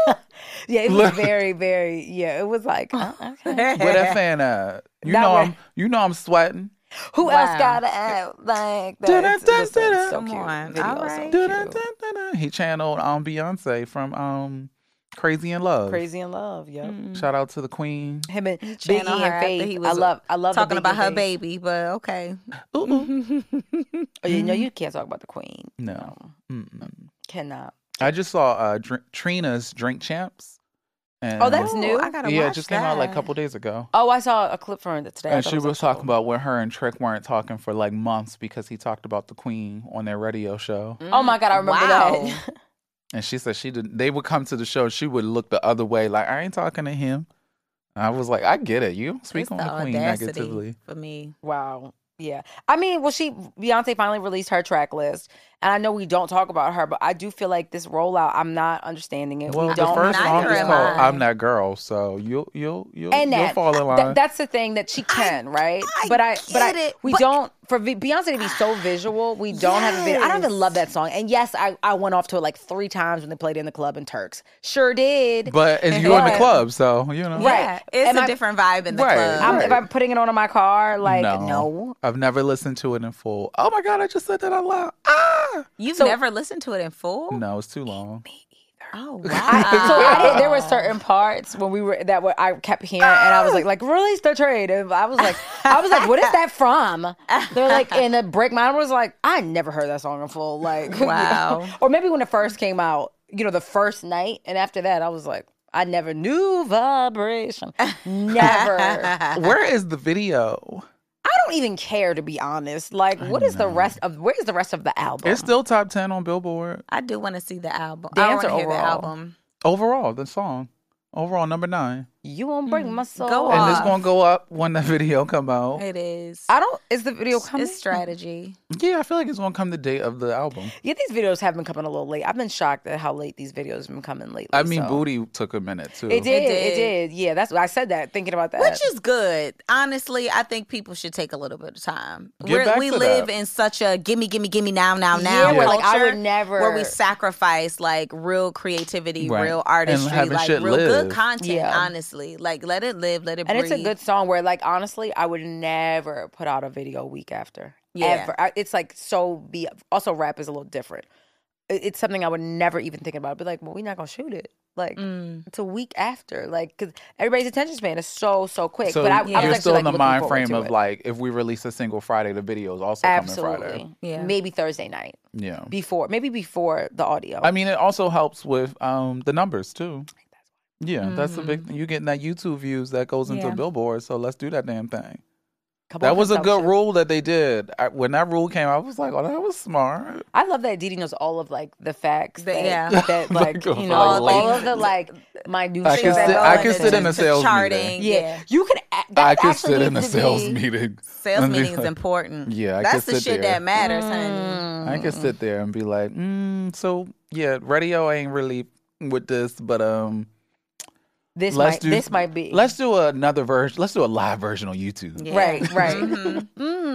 F: yeah, it was
G: Look.
F: very, very, yeah, it was like, oh, okay.
G: Where that fan at? You
F: Not
G: know
F: where-
G: I'm you know I'm sweating.
F: Who
H: Wow.
F: else got to act like
G: Dun,
F: that?
G: dun,
F: Listen,
G: dun,
F: so
G: dun.
F: cute.
H: Come on.
F: Video,
H: All
F: so
H: right.
F: cute.
G: Dun, dun, dun, dun, dun. He channeled um Beyonce from um Crazy in Love.
F: Crazy in Love, yeah.
G: Shout out to the Queen.
F: Him and
H: Channel
F: Biggie
H: her
F: and
H: after
F: Faith.
H: he
F: I
H: was
F: love, I love the
H: talking
F: Biggie
H: about
F: and
H: her
F: Faith.
H: baby, but okay.
G: Ooh, ooh.
F: Oh, you know you can't talk about the Queen.
G: No. Mm-mm.
F: Cannot.
G: I just saw uh, Dr- Trina's Drink Champs. And,
F: Oh, that's new?
H: I gotta
G: yeah, it
H: watch
G: just came out like a
H: that.
G: couple days ago.
F: Oh, I saw a clip from it today. I
G: And
F: thought
G: she
F: it
G: was
F: a
G: talking
F: show.
G: about when her and Trick weren't talking for like months because he talked about the Queen on their radio show.
F: Oh my God, I remember
H: Wow.
F: that.
G: And she said she didn't. They would come to the show and she would look the other way, like I ain't talking to him. And I was like, I get it. You don't speak
H: It's
G: on
H: the
G: the Queen
H: audacity
G: negatively.
H: for me.
F: Wow. Yeah. I mean, well, she, Beyonce finally released her track list. And I know we don't talk about her, but I do feel like this rollout, I'm not understanding it.
G: Well,
F: we
G: the
F: don't
G: first song
H: neither
G: is
H: am
G: called
H: I.
G: "I'm That Girl," so you'll you'll you'll,
F: and
G: you'll
F: that,
G: fall in line.
F: th- that's the thing that she can, right?
H: I
F: but I, but I,
H: get it,
F: we
H: but-
F: don't. For V- Beyonce to be so visual, we don't have a video. I don't even
H: Yes.
F: love that song. And yes, I, I went off to it like three times when they played it in the club in Turks. Sure did.
G: but it's you in the
F: But-
G: club, so you know.
F: Right.
H: Yeah, it's
F: Am
H: a
F: I-
H: different vibe in the
G: Right,
H: club.
F: I'm,
G: right.
F: if I'm putting it on in my car, like
G: No.
F: no.
G: I've never listened to it in full. Oh my god, I just said that out loud. Ah,
H: You've
F: So-
H: never listened to it in full?
G: no, it's too long.
H: Oh wow!
F: I, so I did, there were certain parts when we were that were I kept hearing, and I was like, like release the trade. And I was like, I was like, what is that from? They're like, and the break. Mine was like, I never heard that song in full. Like, you know?
H: Wow.
F: Or maybe when it first came out, you know, the first night, and after that, I was like, I never knew vibration. Never.
G: Where is the video?
F: I don't even care, to be honest. Like, what is the rest of? Where's the rest of the album?
G: It's still top ten on Billboard
H: I do want to see the album.
F: Dance
H: I
F: or
H: want to hear the
F: overall?
H: album.
G: overall. The song overall number nine.
F: You won't break my soul.
H: Go
G: And
H: off.
G: it's gonna go up when the video come out.
H: It is.
F: I don't. Is the video coming?
H: It's strategy.
G: Yeah, I feel like it's gonna come the day of the album.
F: Yeah, these videos have been coming a little late. I've been shocked at how late these videos have been coming lately.
G: I mean,
F: so.
G: Booty took a minute too.
F: It did,
H: It
F: it
H: did.
F: did. Yeah, that's what I said that, thinking about that.
H: Which is good. Honestly, I think people should take a little bit of time.
G: Get
H: We're,
G: back
H: we
G: to
H: live
G: that.
H: in such a gimme, gimme, gimme now, now, now.
F: Yeah, where, like, I
H: culture
F: would never-
H: Where we sacrifice like real creativity,
G: Right.
H: real
G: And
H: artistry,
G: having
H: like
G: shit
H: real good
G: live.
H: content.
F: Yeah.
H: Honestly, like let it live, let it
F: and
H: breathe.
F: it's a good song where, like, honestly, I would never put out a video a week after.
H: Yeah.
F: Ever. I, it's like so be also rap is a little different. It- It's something I would never even think about. I'd be like, well, we're not gonna shoot it. Like
H: Mm.
F: it's a week after. Like because everybody's attention span is so so quick.
G: So
F: but I, I was
G: you're
F: actually,
G: still
F: like,
G: in the
F: looking
G: mind
F: forward
G: frame
F: to
G: of
F: it.
G: like, if we release a single Friday, the video is also coming Friday.
F: Absolutely.
H: Yeah.
F: Maybe Thursday night
G: Yeah.
F: before, maybe before the audio.
G: I mean, it also helps with um the numbers too. Yeah, that's the big thing. You're getting that YouTube views that goes into
H: Yeah.
G: Billboard, so let's do that damn thing.
F: Couple
G: That
F: of
G: was a good
F: consumption.
G: rule that they did. I, when that rule came out, I was like, oh, that was smart.
F: I love that Didi knows all of like the facts.
H: The-
F: that,
H: yeah.
F: that like
G: Like,
F: you know
G: all
F: all,
G: the-
F: of the like minute.
G: I can
H: Things that
G: sit-
H: go
G: I
H: into
G: can sit in
H: the
G: a sales
H: charting.
G: meeting.
F: Yeah.
H: Yeah.
F: you can. a- That
G: I could
F: actually
G: sit in a
F: needs to
G: sales
F: be-
G: meeting.
H: Sales
G: and be
H: meeting is
G: like-
H: important.
G: Yeah, I
H: that's
G: could
H: the
G: sit
H: shit
G: there.
H: that matters, honey.
G: I could sit there and be like, mm, so yeah, radio ain't really with this, but um,
F: This
G: let's
F: might.
G: do
F: this might be.
G: Let's do another version. Let's do a live version on YouTube.
H: Yeah.
F: Right. Right.
H: Mhm.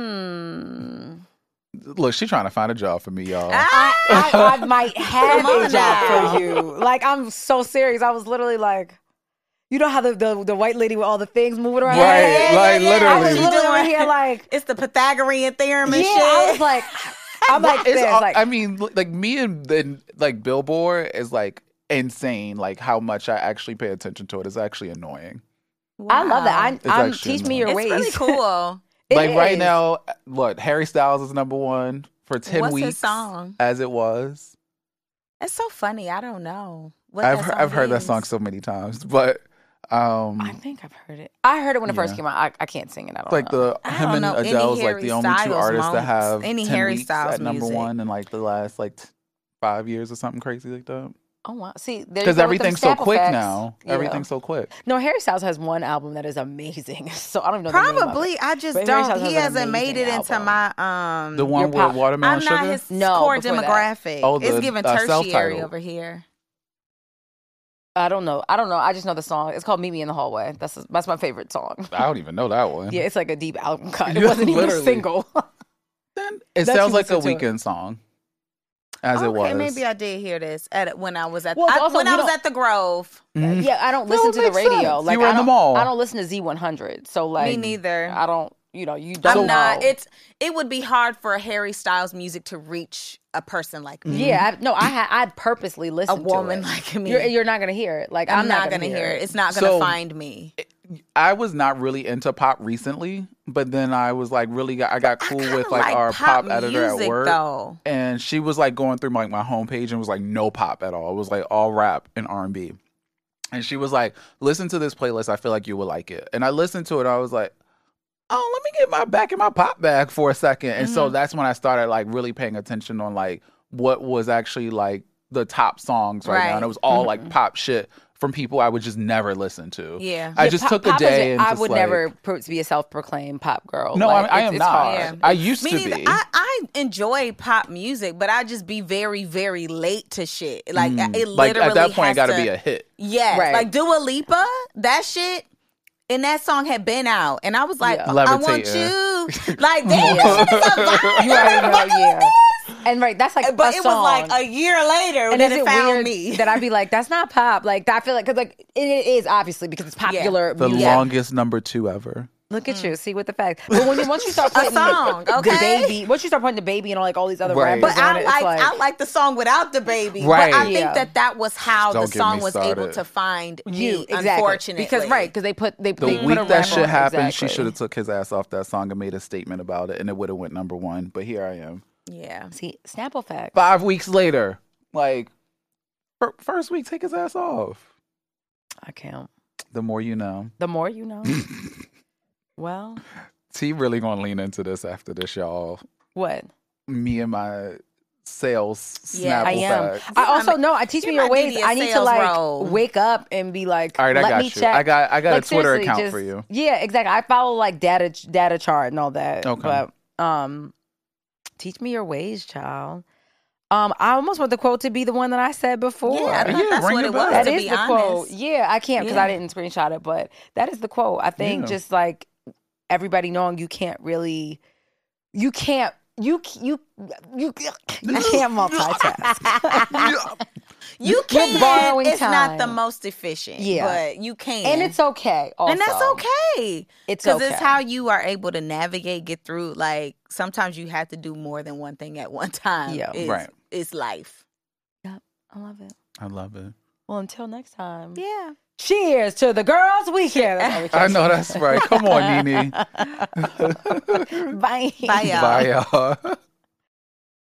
F: Mm.
G: Look, she's trying to find a job for me, y'all.
F: I, I, I might have
H: Come on
F: a job
H: now.
F: for you. Like I'm so serious. I was literally like, you know how the the, the white lady with all the things moving around.
G: Right,
F: Yeah, yeah,
G: like,
F: yeah. I was
G: literally.
F: literally over here like,
H: It's the Pythagorean theorem
F: yeah.
H: and shit.
F: I was like, I'm like
G: It's
F: this.
G: all-
F: Like,
G: I mean, like me and then like Billboard is like insane. Like how much I actually pay attention to it is actually annoying.
F: I love that. I,
G: It's
F: I'm
G: actually
F: teach me your
H: It's
F: ways.
H: really cool.
F: It
G: like right
F: is.
G: now, what Harry Styles is number one for ten
H: What's
G: weeks
H: his song?
G: as it was.
H: It's so funny. I don't know. What
G: I've
H: that
G: he-
H: song
G: I've heard that
H: is.
G: song so many times, but um,
F: I think I've heard it. I heard it when it first
G: Yeah.
F: came out. I, I can't sing it. I don't
G: like
F: know.
G: the
H: I
G: him
H: don't
G: and
H: know any
G: Adele's like
H: Harry
G: the only two
H: Styles
G: artists that
H: moments.
G: have
H: Any
G: ten
H: Harry
G: weeks
H: Styles
G: at number
H: music.
G: one in like the last like t- five years or something crazy like that.
F: Oh wow! See,
G: Because everything's so quick now. Everything's so quick.
F: No, Harry Styles has one album that is amazing. So I don't even know. the name of it.
H: Probably. I just
F: But Harry Styles
H: don't. He
F: has an
H: hasn't made it
F: amazing
H: into
F: album.
H: my um.
G: The one
F: Your
G: with
F: pop-
G: watermelon
H: I'm
G: sugar.
H: not his
F: No,
H: core
F: before that.
H: demographic.
G: Oh, the,
H: it's giving
G: uh,
H: tertiary
G: self-titled.
H: over here.
F: I don't know. I don't know. I just know the song. It's called "Meet Me in the Hallway." That's that's my favorite song.
G: I don't even know that one.
F: Yeah, it's like a deep album cut. It
G: Yeah,
F: wasn't even a
G: literally.
F: single.
G: Then it
F: That
G: sounds
F: you
G: like a
F: listen to it.
G: Weekend song, as
H: okay,
G: it was.
H: maybe I did hear this at when I was at
F: Well, it's
H: I-
F: also
H: when
F: we
H: I was
F: don't-
H: at the Grove.
F: Yeah, I don't
G: No,
F: listen
G: it
F: to the
G: makes
F: radio.
G: sense.
F: Like
G: You were
F: I
G: in the
F: don't,
G: mall.
F: I don't listen to Z one hundred. So like
H: Me neither.
F: I don't. You know, you don't.
H: I'm not.
F: know.
H: It's it would be hard for Harry Styles music to reach a person like me.
F: Yeah, I, no, I ha- I purposely listen
H: A woman
F: to it.
H: like me.
F: You're, you're not gonna hear it. Like
H: I'm,
F: I'm,
H: not gonna hear it. It's not gonna
G: So-
H: find me.
G: I was not really into pop recently, but then I was like really got, I got cool
H: kinda
G: with like,
H: like
G: our
H: pop
G: pop, editor at
H: music,
G: work,
H: though.
G: and she was like going through like my homepage and was like no pop at all. It was like all rap and R and B, and she was like, "Listen to this playlist. I feel like you will like it." And I listened to it. I was like, "Oh, let me get my back in my pop bag for a second." And so that's when I started like really paying attention on like what was actually like the top songs right, now,
H: Right.
G: and it was all like pop shit from people I would just never listen to.
H: Yeah.
G: I
F: Yeah,
G: just
F: pop-
G: took a
F: pop is
G: day and
F: I
G: just,
F: would
G: like-
F: never pro- be a self-proclaimed pop girl.
G: No,
F: Like,
G: I, I
F: it's-
G: am
F: it's
G: not.
F: hard.
H: Yeah.
G: I used
H: Me
G: to
H: neither.
G: be.
H: I, I enjoy pop music, but I just be very, very late to shit. Like
G: Mm.
H: it
G: like
H: literally
G: at that point, it
H: has
G: got to
H: to
G: be a hit.
H: Yes,
F: Right.
H: like Dua Lipa, that shit. And that song had been out, and I was like,
F: Yeah.
H: I want
G: Levitating.
H: you. Like, damn, that shit is a vibe.
F: You already know, yeah. And right, that's like
H: But
F: a
H: it
F: song.
H: was like a year later
F: and
H: that
F: is
H: it
F: it
H: found
F: weird
H: me.
F: that I'd be like, that's not pop. Like I feel like because like it, it is obviously because it's popular.
G: The
F: music.
G: longest number two ever.
F: Look at you, see with the facts. But when you once you start putting
H: song,
F: the
H: okay?
F: baby, once you start putting the baby and like all these other
G: Right.
F: rappers
H: But
F: on
H: I
F: it,
H: like,
F: it's like
H: I like the song without the baby.
G: Right.
H: But I
F: Yeah.
H: think that that was how
G: Don't
H: the
G: get
H: song
G: me
H: was able
G: started.
H: to find
F: you
H: me.
F: exactly
H: Unfortunately,
F: because right because they put they
G: The
F: they put
G: week
F: a
G: that
F: rap
G: shit
F: on it,
G: happened,
F: exactly.
G: she should have took his ass off that song and made a statement about it, and it would have went number one. But here I am,
H: Yeah.
F: See, Snapple facts.
G: five weeks later. Like, fir- first week, take his ass off.
F: I can't.
G: The more you know.
F: The more you know. Well,
G: T really gonna lean into this after this, y'all.
F: what?
G: Me and my sales
H: Yeah,
G: Snapple
F: I am.
G: facts.
F: I also know. I teach
H: you
F: me your
H: might need
F: ways.
H: a
F: I need to
H: sales
F: like
H: role.
F: wake up and be like,
G: All right, I
F: let
G: got
F: me
G: you.
F: check.
G: I got I got
F: Like,
G: a Twitter
F: seriously,
G: account
F: just-
G: for you.
F: Yeah, exactly. I follow like data data chart and all that.
G: Okay.
F: But um, teach me your ways, child. Um, I almost want the quote to be the one that I said before.
H: Yeah, I thought
G: Yeah,
H: that's
G: ring
H: what
G: the
H: it
G: bell.
H: was.
F: That
H: to
F: is
H: be
F: the
H: honest.
F: quote. Yeah, I can't because I
H: Yeah.
F: didn't screenshot it, but that is the quote. I think
G: Yeah.
F: just like everybody knowing you can't really, you can't, you you you you can't multitask.
H: You
F: You're
H: can.
F: borrowing
H: It's not the
F: time.
H: most efficient.
F: Yeah.
H: but you can,
F: And it's okay. Also.
H: and that's okay.
F: It's
H: Because
F: okay.
H: it's how you are able to navigate, get through. Like sometimes you have to do more than one thing at one time.
F: Yeah.
H: it's,
G: Right.
H: It's life.
F: Yep, I love it.
G: I love it.
F: Well, until next time.
H: Yeah.
F: Cheers to the girls' weekend. That's all we
G: I
F: can
G: know that's right. Come on, Nene.
F: say. Bye.
H: Bye, y'all.
G: Bye, y'all.